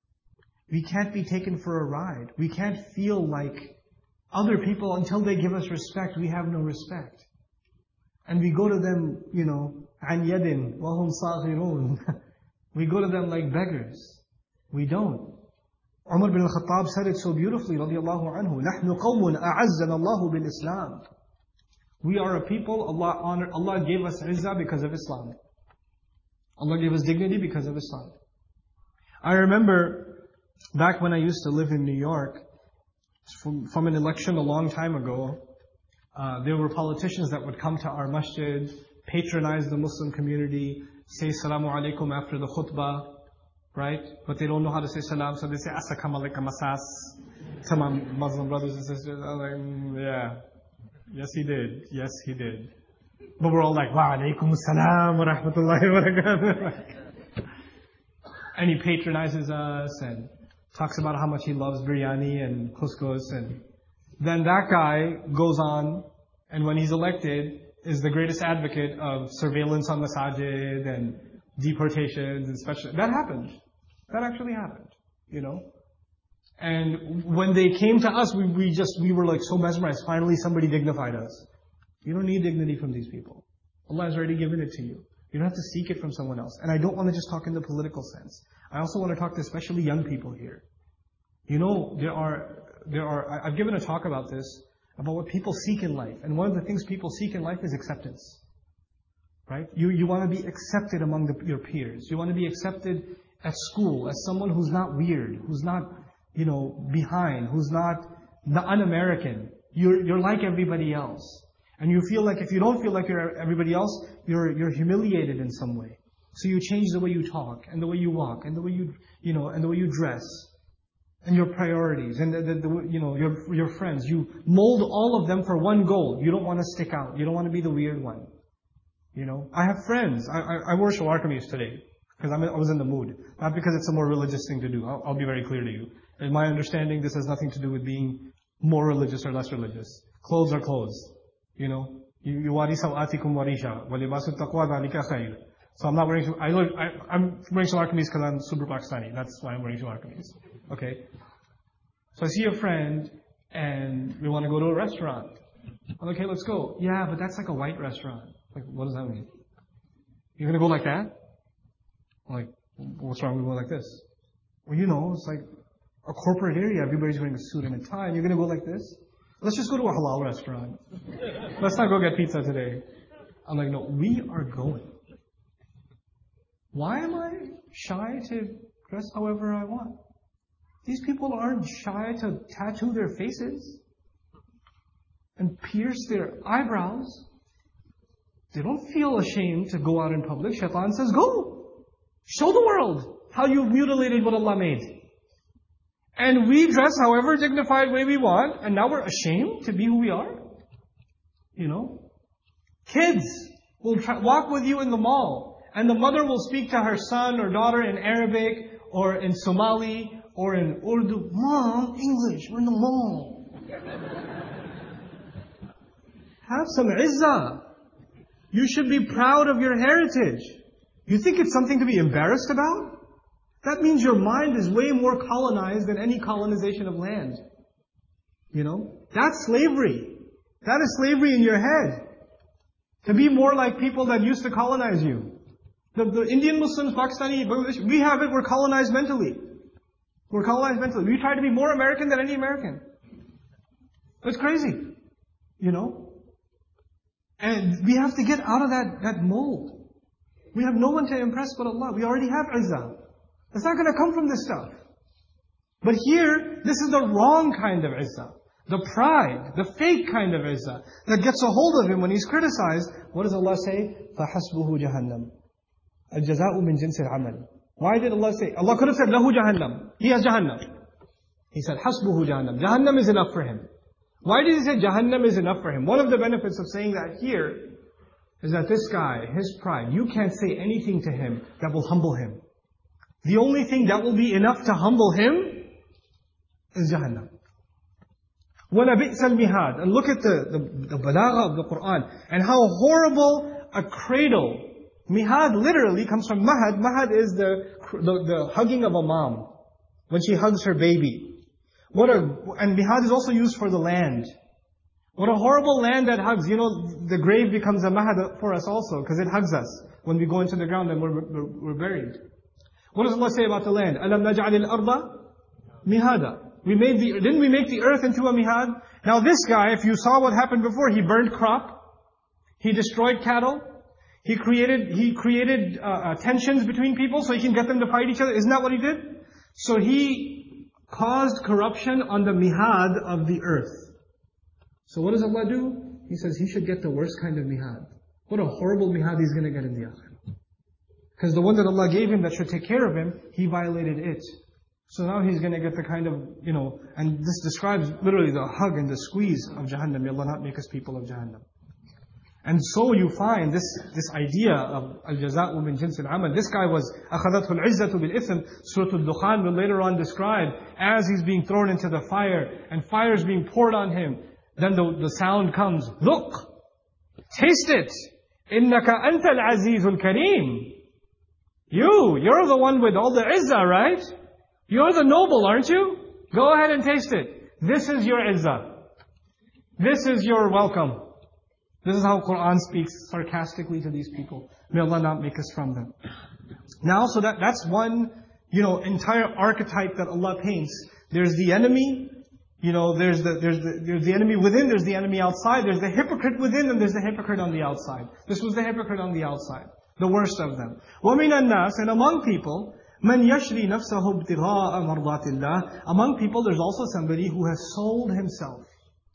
We can't be taken for a ride. We can't feel like other people, until they give us respect, we have no respect. And we go to them, عَنْ يَدٍ وَهُمْ صَاغِرُونَ. We go to them like beggars. We don't. Umar bin al-Khattab said it so beautifully, radiyallahu anhu, نَحْنُ قَوْمٌ أَعَزَّنَ اللَّهُ بِالْإِسْلَامِ. We are a people, Allah gave us izzah because of Islam. Allah gave us dignity because of Islam. I remember back when I used to live in New York, from an election a long time ago, there were politicians that would come to our masjid, patronize the Muslim community, say salamu alaikum after the khutbah, right? But they don't know how to say salam, so they say assakam alaikum asas to my Muslim brothers and sisters. I'm like, yeah, yes he did, yes he did. But we're all like, wa alaikum salam wa rahmatullahi wa barakatuh. And he patronizes us and talks about how much he loves biryani and couscous, and then that guy goes on, and when he's elected, is the greatest advocate of surveillance on masajid and deportations and special. That happened. That actually happened, And when they came to us, we were like so mesmerized. Finally somebody dignified us. You don't need dignity from these people. Allah has already given it to you. You don't have to seek it from someone else. And I don't want to just talk in the political sense. I also want to talk to especially young people here. I've given a talk about this, about what people seek in life. And one of the things people seek in life is acceptance. Right? You want to be accepted among your peers. You want to be accepted at school as someone who's not weird, who's not, behind, who's not un-American. You're like everybody else. And you feel like if you don't feel like you're everybody else, you're humiliated in some way. So you change the way you talk, and the way you walk, and the way and the way you dress, and your priorities, and your friends. You mold all of them for one goal. You don't want to stick out. You don't want to be the weird one. I have friends. I wore Shawarkamis today because I was in the mood, not because it's a more religious thing to do. I'll be very clear to you. In my understanding, this has nothing to do with being more religious or less religious. Clothes are clothes. يُوَارِي سَوْآتِكُمْ وَرِيشًا وَلِبَاسُ التَّقْوَى ذَلِكَ خَيْرٌ. So I'm not wearing. I'm wearing Shawarkamis because I'm super Pakistani. That's why I'm wearing Shawarkamis. Okay? So I see a friend and we want to go to a restaurant. I'm like, okay, let's go. Yeah, but that's like a white restaurant. Like, what does that mean? You're going to go like that? I'm like, what's wrong with going like this? Well, you know, it's like a corporate area. Everybody's wearing a suit and a tie. And you're going to go like this? Let's just go to a halal restaurant. Let's not go get pizza today. I'm like, no, we are going. Why am I shy to dress however I want? These people aren't shy to tattoo their faces and pierce their eyebrows. They don't feel ashamed to go out in public. Shaitan says, go. Show the world how you've mutilated what Allah made. And we dress however dignified way we want, and now we're ashamed to be who we are? You know? Kids will walk with you in the mall, and the mother will speak to her son or daughter in Arabic, or in Somali, or in Urdu. Mom, English, we're in the mall. Have some izzah. You should be proud of your heritage. You think it's something to be embarrassed about? That means your mind is way more colonized than any colonization of land. You know? That's slavery. That is slavery in your head. To be more like people that used to colonize you. The Indian Muslims, Pakistani, Bangladesh, we have it, we're colonized mentally. We're colonized mentally. We try to be more American than any American. It's crazy. You know? And we have to get out of that mold. We have no one to impress but Allah. We already have izzah. It's not going to come from this stuff. But here, this is the wrong kind of izzah. The pride, the fake kind of izzah that gets a hold of him when he's criticized. What does Allah say? فَحَسْبُهُ جَهَنَّمْ الْجَزَاءُ مِنْ جِنْسِ الْعَمَلِ. Why did Allah say? Allah could have said, لَهُ جَهَنَّمْ. He has Jahannam. He said, حَسْبُهُ جَهَنَّمْ. Jahannam is enough for him. Why did he say Jahannam is enough for him? One of the benefits of saying that here is that this guy, his pride, you can't say anything to him that will humble him. The only thing that will be enough to humble him is Jahannam. وَلَبِئْسَ الْمِهَادِ. And look at the balagha of the Qur'an and how horrible a cradle. Mihad literally comes from mahad. Mahad is the hugging of a mom when she hugs her baby. And mihad is also used for the land. What a horrible land that hugs. You know, the grave becomes a mahad for us also because it hugs us when we go into the ground and we're buried. What does Allah say about the land? أَلَمْ نَجْعَلِ الْأَرْضَ مِهَادًا. Didn't we make the earth into a mihad? Now this guy, if you saw what happened before, he burned crop, he destroyed cattle, he created tensions between people so he can get them to fight each other. Isn't that what he did? So he caused corruption on the mihad of the earth. So what does Allah do? He says he should get the worst kind of mihad. What a horrible mihad he's going to get in the akhirah. Because the one that Allah gave him that should take care of him, he violated it. So now he's going to get the kind of, and this describes literally the hug and the squeeze of Jahannam. May Allah not make us people of Jahannam. And so you find this idea of al-jaza'u min jins al-amal. This guy was أَخَذَتْهُ الْعِزَّةُ بِالْإِثْمِ. Surah Al-Dukhan will later on describe as he's being thrown into the fire and fire is being poured on him. Then the sound comes, look, taste it. إِنَّكَ أَنْتَ الْعَزِيزُ الْكَرِيمُ. You're the one with all the izzah, right? You're the noble, aren't you? Go ahead and taste it. This is your izzah. This is your welcome. This is how Quran speaks sarcastically to these people. May Allah not make us from them. Now, so that's one, entire archetype that Allah paints. There's the enemy, there's the enemy within, there's the enemy outside, there's the hypocrite within, and there's the hypocrite on the outside. This was the hypocrite on the outside. The worst of them. وَمِنَ النَّاسِ. And among people, مَنْ يَشْرِي نَفْسَهُ ابْتِغَاءَ مَرْضَاتِ اللَّهِ. Among people, there's also somebody who has sold himself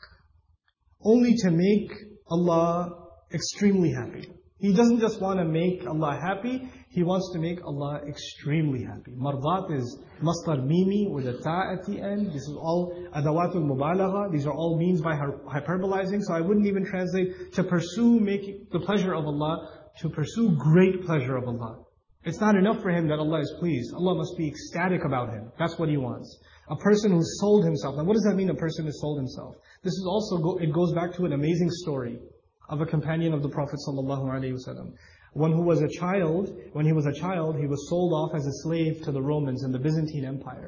only to make Allah extremely happy. He doesn't just want to make Allah happy, he wants to make Allah extremely happy. Mardat is masdar mimi with a ta at the end. This is all adawatul mubalagha. These are all means by hyperbolizing. So I wouldn't even translate to pursue making the pleasure of Allah, to pursue great pleasure of Allah. It's not enough for him that Allah is pleased. Allah must be ecstatic about him. That's what he wants. A person who sold himself. Now what does that mean, a person who sold himself? This is also, it goes back to an amazing story of a companion of the Prophet ﷺ. When he was a child, he was sold off as a slave to the Romans and the Byzantine Empire.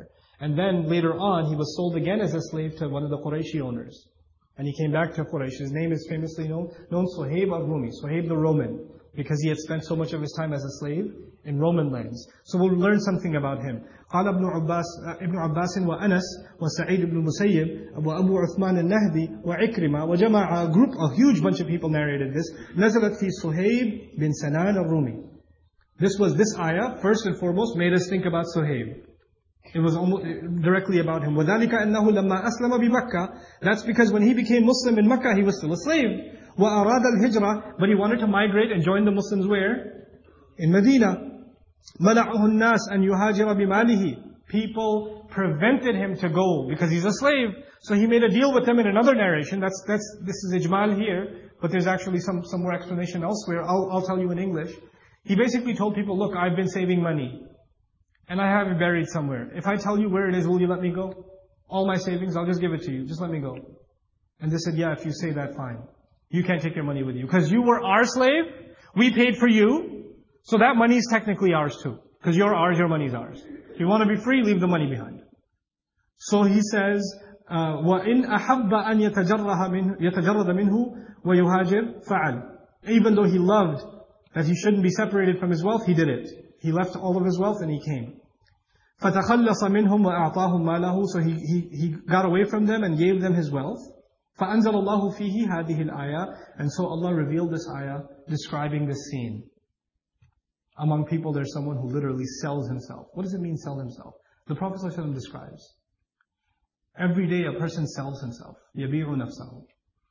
And then later on, he was sold again as a slave to one of the Qurayshi owners. And he came back to Quraysh. His name is famously known Suhaib al-Rumi, Suhaib the Roman, because he had spent so much of his time as a slave in Roman lands. So we'll learn something about him. قال ابن عباس وأنس وسعيد بن المسيب وأبو عثمان النهدي وعكرمة وجماعة, a huge bunch of people narrated this. نزلت في صهيب بن سنان الرومي. This ayah, first and foremost, made us think about Suhaib. It was almost directly about him. وَذَلِكَ أَنَّهُ لَمَّا أَسْلَمَ بِمَكَّةِ. That's because when he became Muslim in Makkah, he was still a slave. وَأَرَادَ الْهِجْرَةِ. But he wanted to migrate and join the Muslims where? In Medina. مَنَعُهُ النَّاسِ أَنْ يُهَاجِرَ بِمَالِهِ. People prevented him to go because he's a slave. So he made a deal with them in another narration. This is ijmal here, but there's actually some more explanation elsewhere. I'll tell you in English. He basically told people, look, I've been saving money. And I have it buried somewhere. If I tell you where it is, will you let me go? All my savings, I'll just give it to you. Just let me go. And they said, yeah, if you say that, fine. You can't take your money with you. Because you were our slave, we paid for you, so that money is technically ours too. Because you're ours, your money is ours. If you want to be free, leave the money behind. So he says, وَإِنْ أَحَبَّ أَنْ يَتَجَرَّدَ مِنْهُ وَيُهَاجِرْ فَعَلْ. Even though he loved that he shouldn't be separated from his wealth, he did it. He left all of his wealth and he came. فَتَخَلَّصَ مِنْهُمْ وَأَعْطَاهُمْ مَالَهُ. So he got away from them and gave them his wealth. فَأَنزَلَ اللَّهُ فِيهِ هَذِهِ الْآيَةِ. And so Allah revealed this ayah describing this scene. Among people there's someone who literally sells himself. What does it mean, sell himself? The Prophet ﷺ describes. Every day a person sells himself. يَبِيعُ نَفْسَهُ.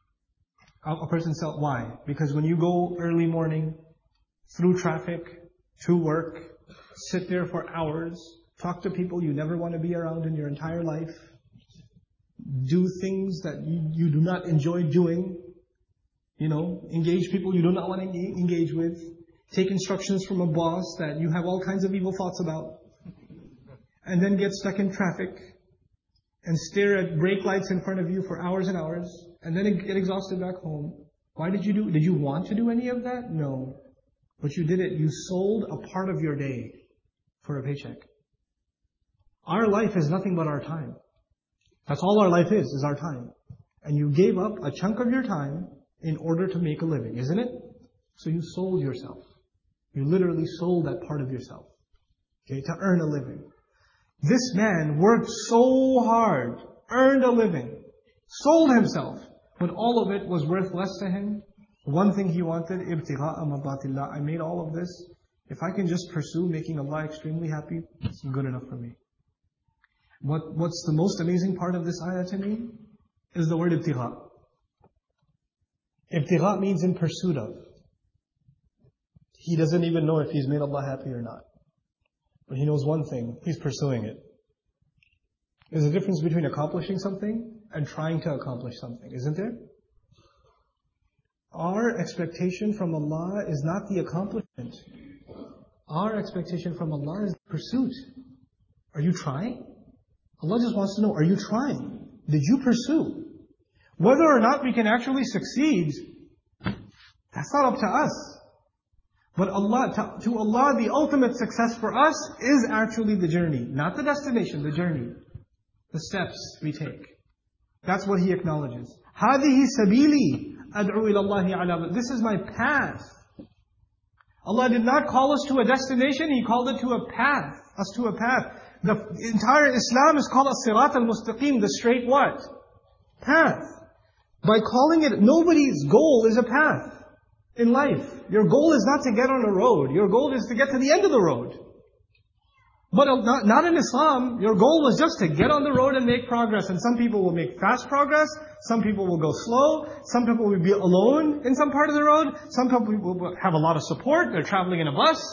A person sells. Why? Because when you go early morning, through traffic, to work, sit there for hours, talk to people you never want to be around in your entire life, do things that you do not enjoy doing, engage people you do not want to engage with, take instructions from a boss that you have all kinds of evil thoughts about, and then get stuck in traffic, and stare at brake lights in front of you for hours and hours, and then get exhausted back home. Why did you did you want to do any of that? No. But you did it. You sold a part of your day for a paycheck. Our life is nothing but our time. That's all our life is our time. And you gave up a chunk of your time in order to make a living, isn't it? So you sold yourself. You literally sold that part of yourself, to earn a living. This man worked so hard, earned a living, sold himself, but all of it was worth less to him. One thing he wanted, ابتغاء مرضات الله. I made all of this. If I can just pursue making Allah extremely happy, it's good enough for me. What's the most amazing part of this ayah to me is the word ibtigha. Ibtigha means in pursuit of. He doesn't even know if he's made Allah happy or not. But he knows one thing, he's pursuing it. There's a difference between accomplishing something and trying to accomplish something, isn't there? Our expectation from Allah is not the accomplishment. Our expectation from Allah is the pursuit. Are you trying? Allah just wants to know, are you trying? Did you pursue? Whether or not we can actually succeed, that's not up to us. But to Allah, the ultimate success for us is actually the journey. Not the destination, the journey. The steps we take. That's what He acknowledges. هَذِهِ سَبِيلِي أَدْعُو إِلَى اللَّهِ عَلَى. This is my path. Allah did not call us to a destination, He called it to a path. Us to a path. The entire Islam is called as-sirat al-mustaqim, the straight what? Path. By calling it, nobody's goal is a path in life. Your goal is not to get on a road. Your goal is to get to the end of the road. But not in Islam. Your goal was just to get on the road and make progress. And some people will make fast progress. Some people will go slow. Some people will be alone in some part of the road. Some people will have a lot of support. They're traveling in a bus.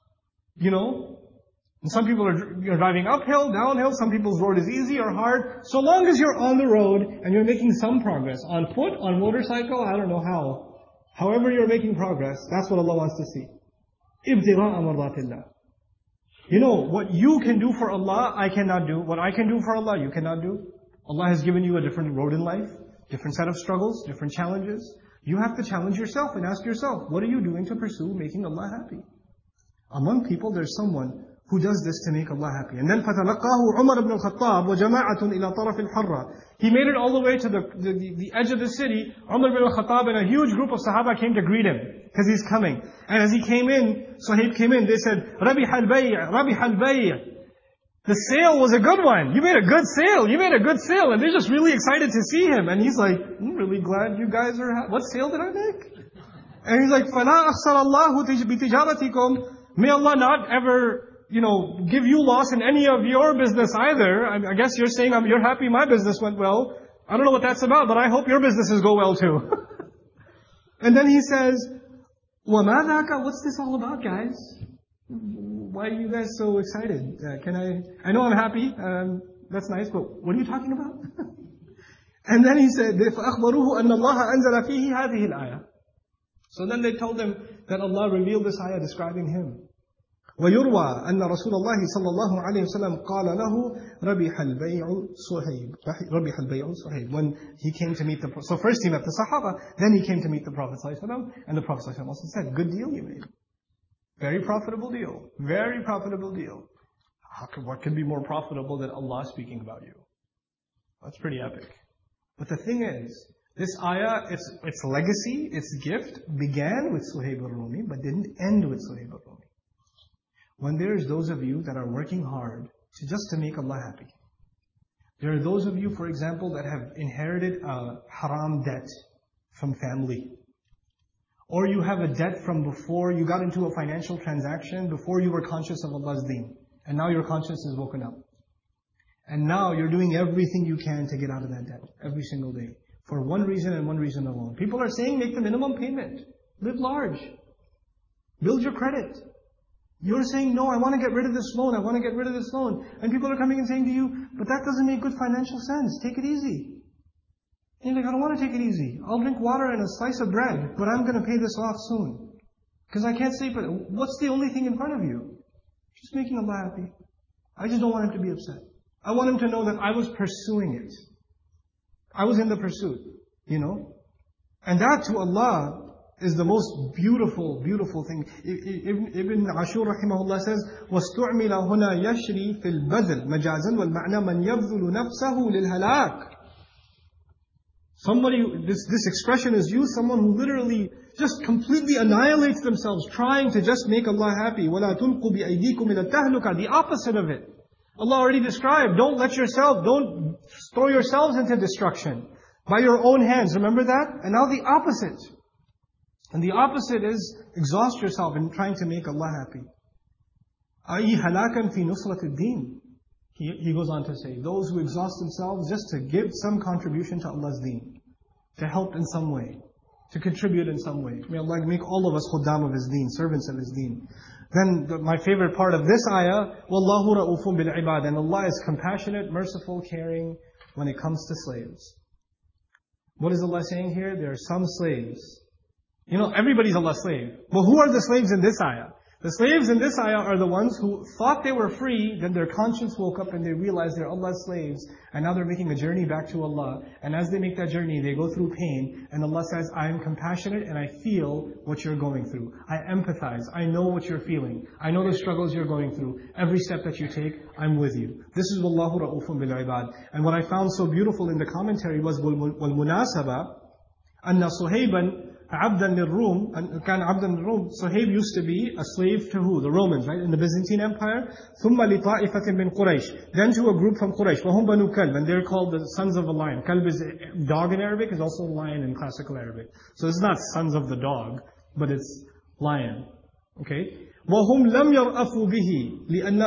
And some people are driving uphill, downhill. Some people's road is easy or hard. So long as you're on the road and you're making some progress, on foot, on motorcycle, I don't know how. However you're making progress, that's what Allah wants to see. ابتغاء مرضات الله. What you can do for Allah, I cannot do. What I can do for Allah, you cannot do. Allah has given you a different road in life, different set of struggles, different challenges. You have to challenge yourself and ask yourself, what are you doing to pursue making Allah happy? Among people, there's someone who does this to make Allah happy. And then فَتَلَقَّاهُ عُمَرُ بْنُ الْخَطَّابِ وَجَمَاعَةٌ إِلَى طَرَفِ الْحَرَّةِ. He made it all the way to the edge of the city. Umar ibn al-Khattab and a huge group of Sahaba came to greet him, because he's coming. And as he came in, Suhaib came in, they said, رَبِحَ الْبَيْعِ رَبِحَ الْبَيْعِ. The sale was a good one. You made a good sale. You made a good sale. And they're just really excited to see him. And he's like, I'm really glad you guys are what sale did I make? And he's like, فَلَا أَخْسَرَ اللَّهُ بِتِجَارَتِكُمْ. May Allah not ever, give you loss in any of your business either. I guess you're saying you're happy my business went well. I don't know what that's about, but I hope your businesses go well too. And then he says, وَمَا ذَاكَ. What's this all about, guys? Why are you guys so excited? I know I'm happy, that's nice, but what are you talking about? And then he said, فَأَخْبَرُوهُ أَنَّ اللَّهَ أَنزَلَ فِيهِ هَذِهِ الْآيَةِ. So then they told him that Allah revealed this ayah describing him. ويروى أن رسول الله صلى الله عليه وسلم قال له ربح البيع صهيب. ربح البيع صهيب. When he came to meet so first he met the Sahaba, then he came to meet the Prophet ﷺ, and the Prophet ﷺ also said, good deal you made. Very profitable deal. Very profitable deal. What could be more profitable than Allah speaking about you? That's pretty epic. But the thing is, this ayah, its legacy, its gift, began with Suhaib al-Rumi, but didn't end with Suhaib al-Rumi. When there's those of you that are working hard to make Allah happy. There are those of you, for example, that have inherited a haram debt from family. Or you have a debt from before you got into a financial transaction, before you were conscious of Allah's deen. And now your conscience is woken up. And now you're doing everything you can to get out of that debt, every single day. For one reason and one reason alone. People are saying, make the minimum payment. Live large. Build your credit. You're saying, no, I want to get rid of this loan, I want to get rid of this loan. And people are coming and saying to you, but that doesn't make good financial sense. Take it easy. And you're like, I don't want to take it easy. I'll drink water and a slice of bread, but I'm going to pay this off soon. Because I can't sleep. What's the only thing in front of you? Just making Allah happy. I just don't want him to be upset. I want him to know that I was pursuing it. I was in the pursuit, And that to Allah is the most beautiful, beautiful thing. Ibn Ashur rahimahullah says, وَاسْتُعْمِلَ هُنَا يَشْرِي فِي الْبَذْلِ مَجَازًا وَالْمَعْنَى مَنْ يَبْذُلُ نَفْسَهُ لِلْهَلَاكِ. This expression is used, someone who literally just completely annihilates themselves, trying to just make Allah happy. وَلَا تُلْقُوا بِأَيْدِيكُمْ إِلَى التَّهْلُكَةِ. The opposite of it. Allah already described, don't throw yourselves into destruction by your own hands. Remember that? And now the opposite. And the opposite is exhaust yourself in trying to make Allah happy. أَيِّ هَلَاكًا فِي نُصْرَةِ الدِّينِ. He goes on to say, those who exhaust themselves just to give some contribution to Allah's deen, to help in some way, to contribute in some way. May Allah make all of us khuddam of His deen, servants of His deen. Then my favorite part of this ayah, وَاللَّهُ رَؤُوفٌ بِالْعِبَادِ. And Allah is compassionate, merciful, caring when it comes to slaves. What is Allah saying here? There are some slaves. Everybody's Allah's slave. But who are the slaves in this ayah? The slaves in this ayah are the ones who thought they were free, then their conscience woke up and they realized they're Allah's slaves, and now they're making a journey back to Allah. And as they make that journey, they go through pain, and Allah says, I am compassionate and I feel what you're going through. I empathize. I know what you're feeling. I know the struggles you're going through. Every step that you take, I'm with you. This is Wallahu Ra'ufun bil Ibad. And what I found so beautiful in the commentary was, وَالْمُنَاسَبَةِ أَنَّ صُهَيْبًا عبدا للروم, كان عبدا للروم. Suhaib used to be a slave to who? The Romans, right? In the Byzantine Empire. ثم لطائفة من قريش. Then to a group from Quraysh. وهم بنو كلب. And they're called the sons of a lion. Kalb is dog in Arabic, is also lion in classical Arabic. So it's not sons of the dog, but it's lion. Okay? وهم لم يرأفوا به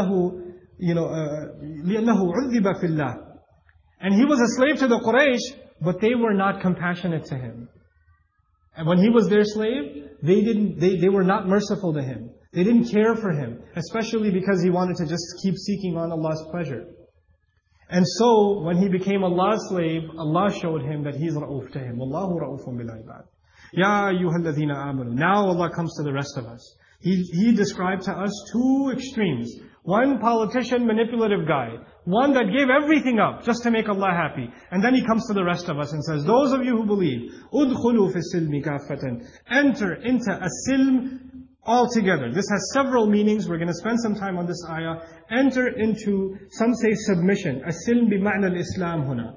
لأنه عذب في الله. And he was a slave to the Quraysh, but they were not compassionate to him. And when he was their slave, they were not merciful to him. They didn't care for him, especially because he wanted to just keep seeking on Allah's pleasure. And so, when he became Allah's slave, Allah showed him that He's Ra'uf to him. Wallahu Ra'ufun bil Ibad. Ya ayyuhalladhina amanu. Now Allah comes to the rest of us. He described to us two extremes. One politician, manipulative guy. One that gave everything up just to make Allah happy. And then He comes to the rest of us and says, those of you who believe, udkhulu fi silmi kaffatan. Enter into a silm Altogether. This has several meanings. We're going to spend some time on this ayah. Enter into, some say submission. السلم بمعنى الإسلام هنا.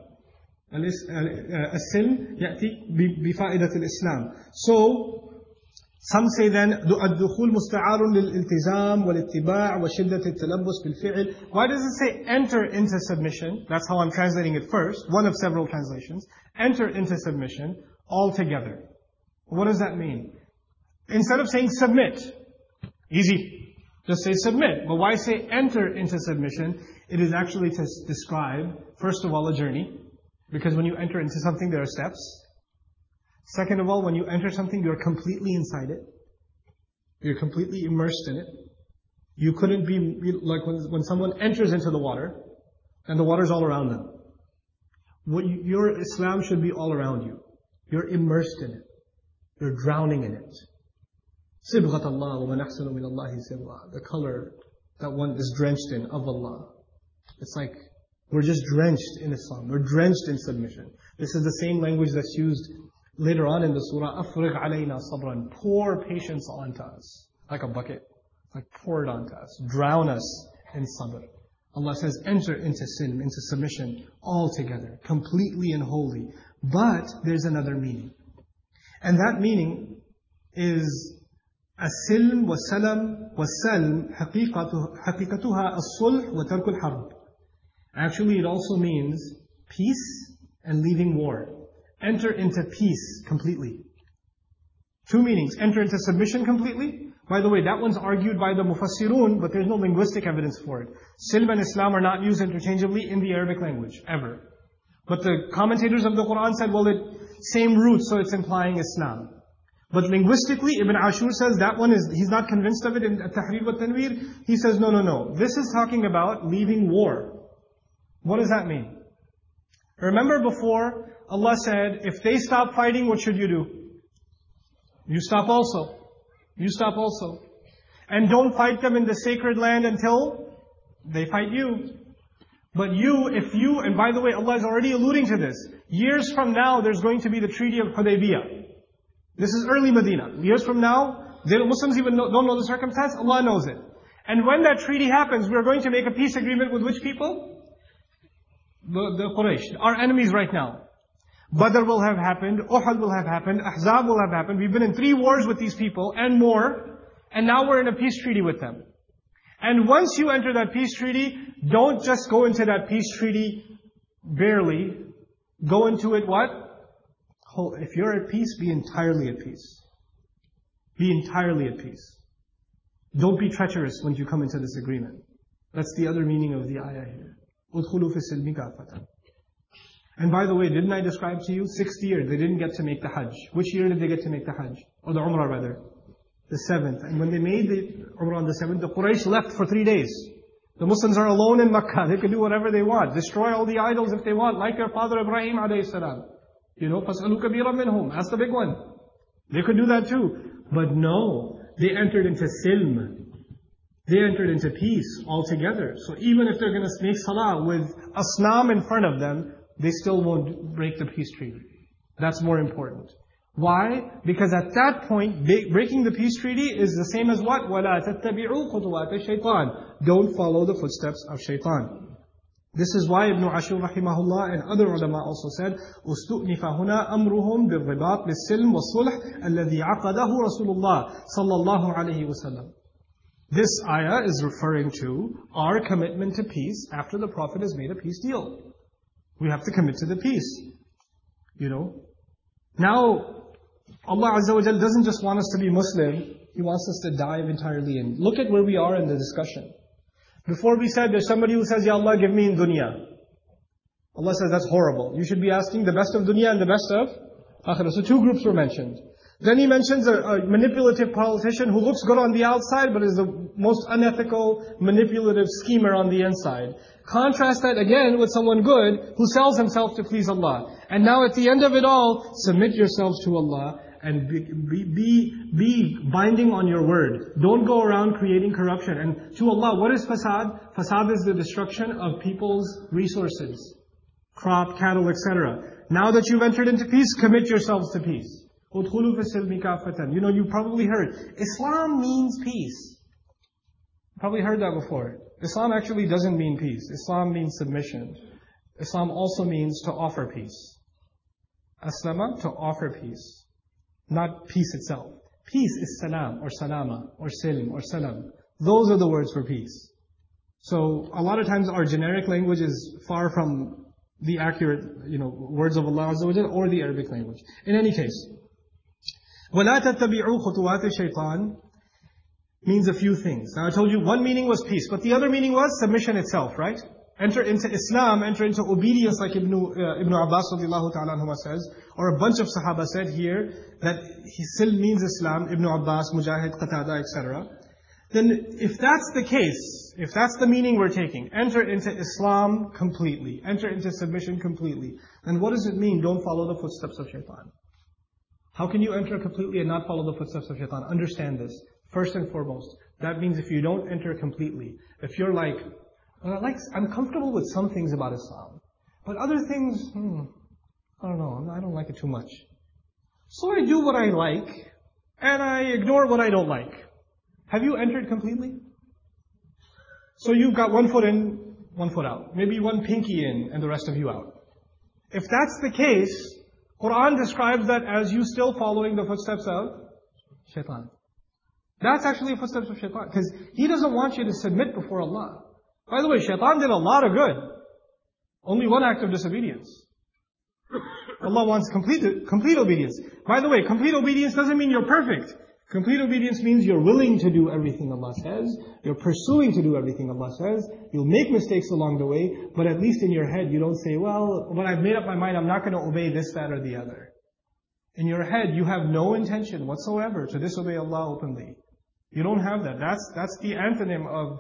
السلم يأتي بفائدة الإسلام. So, some say then, الدخول مستعار للالتزام والاتباع وشدة التلبس بالفعل. Why does it say enter into submission? That's how I'm translating it first. One of several translations. Enter into submission altogether. What does that mean? Instead of saying submit, easy. Just say submit. But why say enter into submission? It is actually to describe, first of all, a journey. Because when you enter into something, there are steps. Second of all, when you enter something, you're completely inside it. You're completely immersed in it. You couldn't be like when someone enters into the water, and the water's all around them. Your Islam should be all around you. You're immersed in it. You're drowning in it. صِبْغَةَ اللَّهِ وَمَنْ أَحْسَنُ مِنَ اللَّهِ صِبْغَةً. The color that one is drenched in of Allah. It's like we're just drenched in Islam. We're drenched in submission. This is the same language that's used later on in the surah, أَفْرِغْ عَلَيْنَا صَبْرًا. Pour patience onto us. Like a bucket. Like pour it onto us. Drown us in sabr. Allah says, enter into sin, into submission, altogether, completely and wholly. But there's another meaning. And that meaning is السلم والسلم والسلم حقيقتها الصلح وترك الحرب. Actually, it also means peace and leaving war. Enter into peace completely. Two meanings. Enter into submission completely. By the way, that one's argued by the mufassirun, but there's no linguistic evidence for it. Silm and Islam are not used interchangeably in the Arabic language, ever. But the commentators of the Quran said, well, same root, so it's implying Islam. But linguistically, Ibn Ashur says that one he's not convinced of it in At-Tahrir wa Tanwir. He says, no. This is talking about leaving war. What does that mean? Remember before, Allah said, if they stop fighting, what should you do? You stop also. You stop also. And don't fight them in the sacred land until they fight you. But and by the way, Allah is already alluding to this. Years from now, there's going to be the Treaty of Hudaybiyah. This is early Medina. Years from now, the Muslims even don't know the circumstance. Allah knows it. And when that treaty happens, we are going to make a peace agreement with which people? The Quraysh. Our enemies right now. Badr will have happened. Uhud will have happened. Ahzab will have happened. We've been in 3 wars with these people and more. And now we're in a peace treaty with them. And once you enter that peace treaty, don't just go into that peace treaty barely. Go into it what? If you're at peace, be entirely at peace. Be entirely at peace. Don't be treacherous when you come into this agreement. That's the other meaning of the ayah here. أُدْخُلُوا فِي السِّلْمِ كَافَةً. And by the way, didn't I describe to you, 6th year, they didn't get to make the Hajj. Which year did they get to make the Hajj? Or the Umrah rather? The 7th. And when they made the Umrah on the 7th, the Quraysh left for 3 days. The Muslims are alone in Makkah. They can do whatever they want. Destroy all the idols if they want, like their father Ibrahim alayhi salam. فَاسْأَلُوا كَبِيرًا مِنْهُمْ. Ask the big one. They could do that too. But no, they entered into silm. They entered into peace altogether. So even if they're going to make salah with asnam in front of them, they still won't break the peace treaty. That's more important. Why? Because at that point, breaking the peace treaty is the same as what? وَلَا تَتَّبِعُوا خُطُوَاتِ الشَّيْطَانِ. Don't follow the footsteps of shaitan. This is why Ibn Ashur rahimahullah and other ulama also said, أُسْتُؤْنِفَ هُنَا أَمْرُهُمْ بِالرِّبَاطِ بِالسِّلْمِ وَالصُّلْحِ الَّذِي عَقَدَهُ رَسُولُ اللَّهِ صَلَّى اللَّهُ عَلَيْهِ وَسَلَّمَ. This ayah is referring to our commitment to peace after the Prophet has made a peace deal. We have to commit to the peace. Now, Allah Azza wa Jal doesn't just want us to be Muslim, He wants us to dive entirely in. Look at where we are in the discussion. Before we said there's somebody who says, Ya Allah, give me in dunya. Allah says that's horrible. You should be asking the best of dunya and the best of akhirah. So 2 groups were mentioned. Then He mentions a manipulative politician who looks good on the outside but is the most unethical, manipulative schemer on the inside. Contrast that again with someone good who sells himself to please Allah. And now at the end of it all, submit yourselves to Allah and be binding on your word. Don't go around creating corruption. And to Allah, what is fasad? Fasad is the destruction of people's resources. Crop, cattle, etc. Now that you've entered into peace, commit yourselves to peace. Udkhulu fi silmi kafatan. You probably heard, Islam means peace. Probably heard that before. Islam actually doesn't mean peace. Islam means submission. Islam also means to offer peace. Aslama, to offer peace. Not peace itself. Peace is salam, or salama, or silm, or salam. Those are the words for peace. So, a lot of times our generic language is far from the accurate, words of Allah Azza wa Jalla or the Arabic language. In any case, وَلَا تَتَّبِعُوا خُطُوَاتِ الشَّيْطَانِ means a few things. Now I told you one meaning was peace, but the other meaning was submission itself, right? Enter into Islam, enter into obedience, like Ibn Abbas radiallahu ta'ala anhuma says, or a bunch of Sahaba said here, that silm means Islam, Ibn Abbas, Mujahid, Qatada, etc. Then if that's the case, if that's the meaning we're taking, enter into Islam completely, enter into submission completely, then what does it mean? Don't follow the footsteps of shaitan. How can you enter completely and not follow the footsteps of shaitan? Understand this. First and foremost, that means if you don't enter completely, if you're like, I'm comfortable with some things about Islam, but other things, I don't know, I don't like it too much. So I do what I like, and I ignore what I don't like. Have you entered completely? So you've got one foot in, one foot out. Maybe one pinky in, and the rest of you out. If that's the case, Quran describes that as you still following the footsteps of shaitan. That's actually the footsteps of shaitan, because he doesn't want you to submit before Allah. By the way, shaitan did a lot of good. Only one act of disobedience. Allah wants complete obedience. By the way, complete obedience doesn't mean you're perfect. Complete obedience means you're willing to do everything Allah says. You're pursuing to do everything Allah says. You'll make mistakes along the way, but at least in your head you don't say, well, when I've made up my mind, I'm not going to obey this, that, or the other. In your head, you have no intention whatsoever to disobey Allah openly. You don't have that. That's the antonym of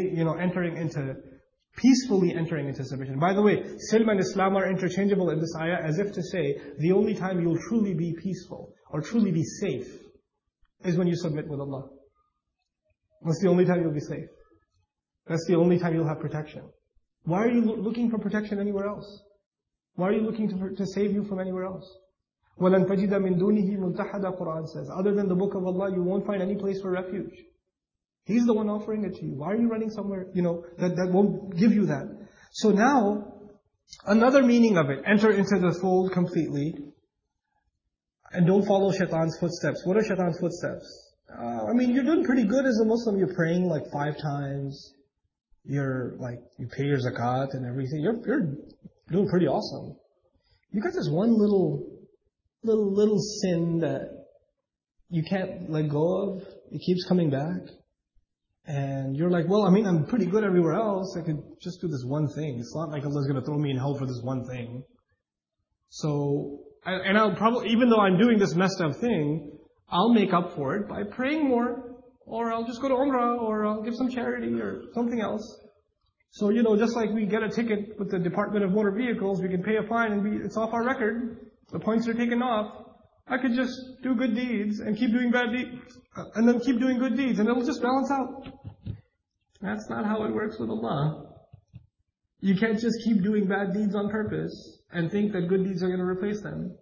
peacefully entering into submission. By the way, silm and Islam are interchangeable in this ayah, as if to say, the only time you'll truly be peaceful, or truly be safe, is when you submit with Allah. That's the only time you'll be safe. That's the only time you'll have protection. Why are you looking for protection anywhere else? Why are you looking to save you from anywhere else? وَلَن تَجِدَ مِن دُونِهِ مُلْتَحَدًا, Quran says. Other than the book of Allah, you won't find any place for refuge. He's the one offering it to you. Why are you running somewhere, that won't give you that? So now, another meaning of it, enter into the fold completely, and don't follow shaitan's footsteps. What are shaitan's footsteps? You're doing pretty good as a Muslim. You're praying like 5 times. You pay your zakat and everything. You're doing pretty awesome. You got this one little sin that you can't let go of. It keeps coming back. And you're like, well, I'm pretty good everywhere else. I could just do this one thing. It's not like Allah's going to throw me in hell for this one thing. So, and I'll probably, even though I'm doing this messed up thing, I'll make up for it by praying more, or I'll just go to Umrah, or I'll give some charity, or something else. So, just like we get a ticket with the Department of Motor Vehicles, we can pay a fine and it's off our record. The points are taken off. I could just do good deeds and keep doing bad deeds, and then keep doing good deeds, and it'll just balance out. That's not how it works with Allah. You can't just keep doing bad deeds on purpose and think that good deeds are going to replace them.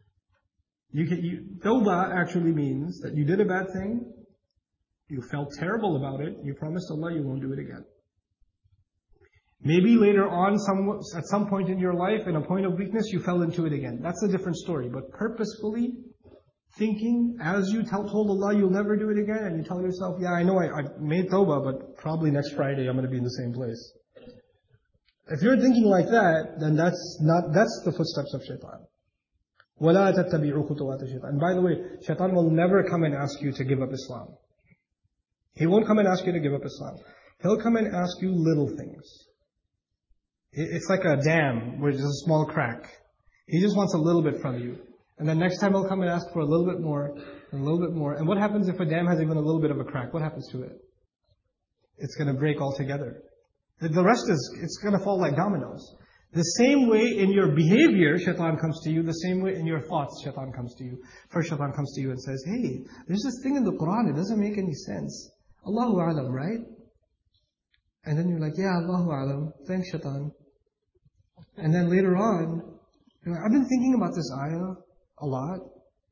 Tawbah actually means that you did a bad thing, you felt terrible about it, you promised Allah you won't do it again. Maybe later on, at some point in your life, in a point of weakness, you fell into it again. That's a different story. But purposefully thinking, as you told Allah you'll never do it again, and you tell yourself, yeah, I know I made tawbah, but probably next Friday I'm going to be in the same place. If you're thinking like that, then that's the footsteps of shaitan. وَلَا تَتَّبِعُوا خُطُوَاتِ الشَّيْطَانِ. And by the way, shaitan will never come and ask you to give up Islam. He won't come and ask you to give up Islam. He'll come and ask you little things. It's like a dam where there's a small crack. He just wants a little bit from you. And then next time he'll come and ask for a little bit more, and a little bit more. And what happens if a dam has even a little bit of a crack? What happens to it? It's going to break altogether. The rest it's going to fall like dominoes. The same way in your behavior, shaitan comes to you. The same way in your thoughts, shaitan comes to you. First shaitan comes to you and says, hey, there's this thing in the Quran, it doesn't make any sense. Allahu A'lam, right? And then you're like, yeah, Allahu A'lam. Thanks, shaitan. And then later on, you're like, I've been thinking about this ayah a lot.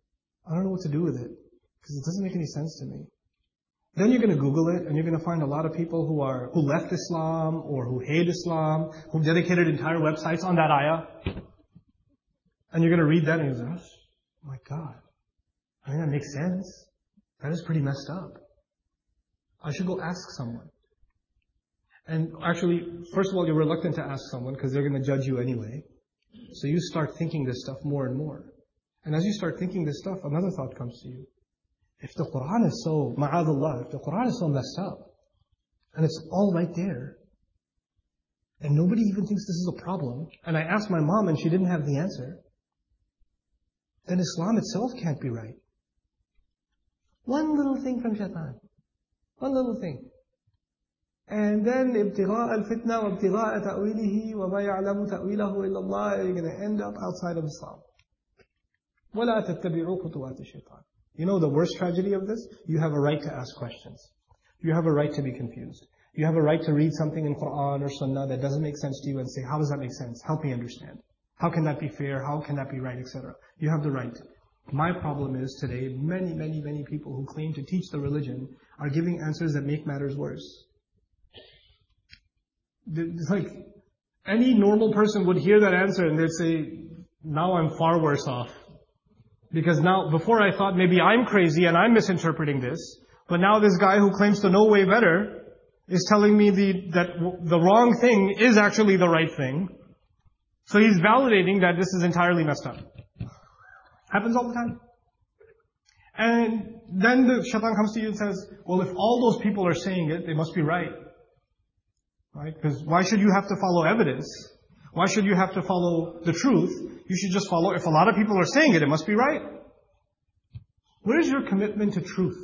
I don't know what to do with it, because it doesn't make any sense to me. Then you're going to Google it, and you're going to find a lot of people who left Islam, or who hate Islam, who dedicated entire websites on that ayah. And you're going to read that and you're like, oh my God. I mean, that makes sense. That is pretty messed up. I should go ask someone. And actually, first of all, you're reluctant to ask someone because they're going to judge you anyway. So you start thinking this stuff more and more. And as you start thinking this stuff, another thought comes to you. If the Quran is so, ma'adallah, if the Quran is so messed up, and it's all right there, and nobody even thinks this is a problem, and I asked my mom and she didn't have the answer, then Islam itself can't be right. One little thing from shaitan. One little thing. And then ابتغاء الفتنة وابتغاء تأويله وما يعلم تأويله إلا الله, you're going to end up outside of Islam. ولا تتبعوا خطوات الشيطان. You know the worst tragedy of this? You have a right to ask questions. You have a right to be confused. You have a right to read something in Quran or Sunnah that doesn't make sense to you and say, how does that make sense? Help me understand. How can that be fair? How can that be right? Etc. You have the right. My problem is today, many people who claim to teach the religion are giving answers that make matters worse. It's like, any normal person would hear that answer and they'd say, now I'm far worse off. Because now, before I thought maybe I'm crazy and I'm misinterpreting this, but now this guy who claims to know way better is telling me that the wrong thing is actually the right thing. So he's validating that this is entirely messed up. Happens all the time. And then the shaitan comes to you and says, well, if all those people are saying it, they must be right. Right? Because why should you have to follow evidence? Why should you have to follow the truth? You should just follow, if a lot of people are saying it, it must be right. Where is your commitment to truth?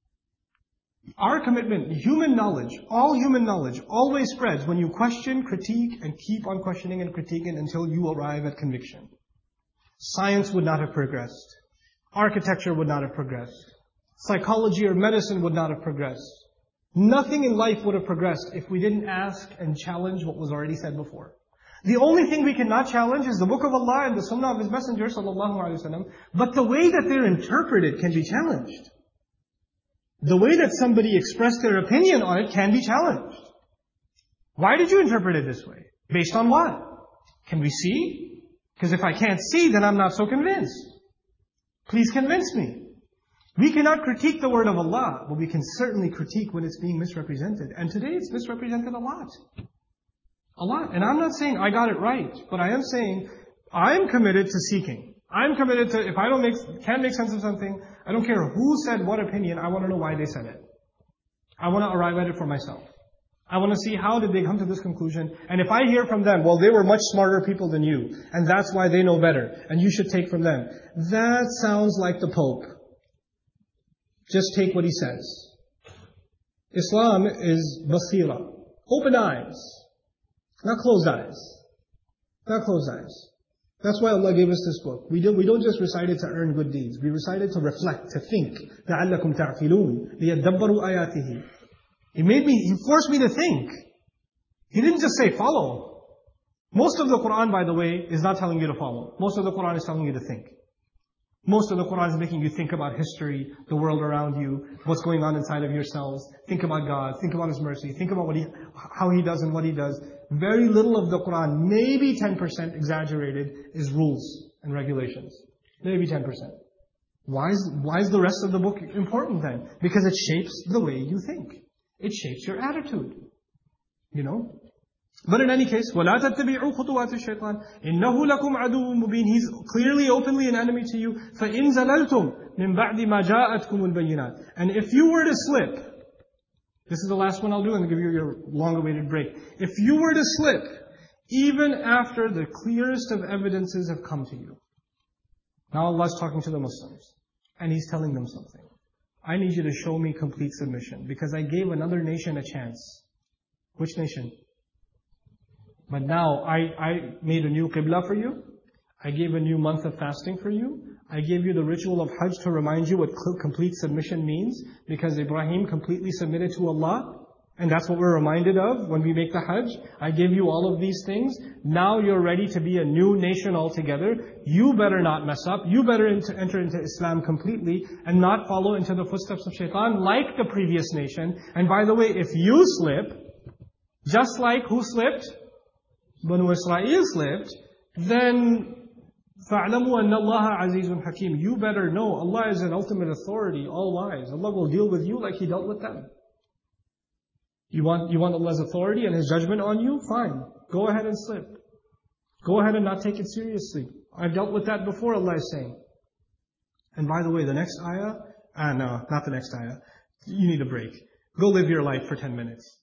Our commitment, human knowledge, all human knowledge, always spreads when you question, critique, and keep on questioning and critiquing until you arrive at conviction. Science would not have progressed. Architecture would not have progressed. Psychology or medicine would not have progressed. Nothing in life would have progressed if we didn't ask and challenge what was already said before. The only thing we cannot challenge is the Book of Allah and the Sunnah of His Messenger ﷺ, but the way that they're interpreted can be challenged. The way that somebody expressed their opinion on it can be challenged. Why did you interpret it this way? Based on what? Can we see? Because if I can't see, then I'm not so convinced. Please convince me. We cannot critique the word of Allah, but we can certainly critique when it's being misrepresented. And today it's misrepresented a lot. A lot. And I'm not saying I got it right, but I am saying I'm committed to seeking. I'm committed to, if I can't make sense of something, I don't care who said what opinion, I want to know why they said it. I want to arrive at it for myself. I want to see how did they come to this conclusion. And if I hear from them, well, they were much smarter people than you, and that's why they know better, and you should take from them. That sounds like the Pope. Just take what he says. Islam is basira. Open eyes. Not closed eyes. Not closed eyes. That's why Allah gave us this book. We don't just recite it to earn good deeds. We recite it to reflect, to think. لَعَلَّكُمْ تَعْقِلُونَ لِيَدَّبَّرُوا آيَاتِهِ. He forced me to think. He didn't just say follow. Most of the Quran, by the way, is not telling you to follow. Most of the Quran is telling you to think. Most of the Quran is making you think about history, the world around you, what's going on inside of yourselves. Think about God, think about His mercy, think about how He does and what He does. Very little of the Quran, maybe 10% exaggerated, is rules and regulations. Maybe 10%. Why is the rest of the book important then? Because it shapes the way you think. It shapes your attitude. You know? But in any case, وَلَا تَتَّبِعُوا خُطُوَاتِ الشَّيْطَانِ إِنَّهُ لَكُمْ عَدُوٌّ مُبِينٌ. He's clearly, openly an enemy to you. فَإِن زَلَلْتُمْ مِنْ بَعْدِ مَا جَاءَتْكُمُ الْبَيِّنَاتِ. And if you were to slip, this is the last one I'll do and I'll give you your long-awaited break. If you were to slip, even after the clearest of evidences have come to you. Now Allah's talking to the Muslims. And He's telling them something. I need you to show me complete submission. Because I gave another nation a chance. Which nation? But now, I made a new qibla for you. I gave a new month of fasting for you. I gave you the ritual of Hajj to remind you what complete submission means. Because Ibrahim completely submitted to Allah. And that's what we're reminded of when we make the Hajj. I gave you all of these things. Now you're ready to be a new nation altogether. You better not mess up. You better enter into Islam completely and not follow into the footsteps of shaitan like the previous nation. And by the way, if you slip, just like who slipped? Banu Israel slipped, then فَاعْلَمُوا أَنَّ اللَّهَ عَزِيزٌ حَكِيمٌ. You better know Allah is an ultimate authority, all-wise. Allah will deal with you like He dealt with them. You want Allah's authority and His judgment on you? Fine. Go ahead and slip. Go ahead and not take it seriously. I've dealt with that before, Allah is saying. And by the way, the next ayah, no, not the next ayah. You need a break. Go live your life for 10 minutes.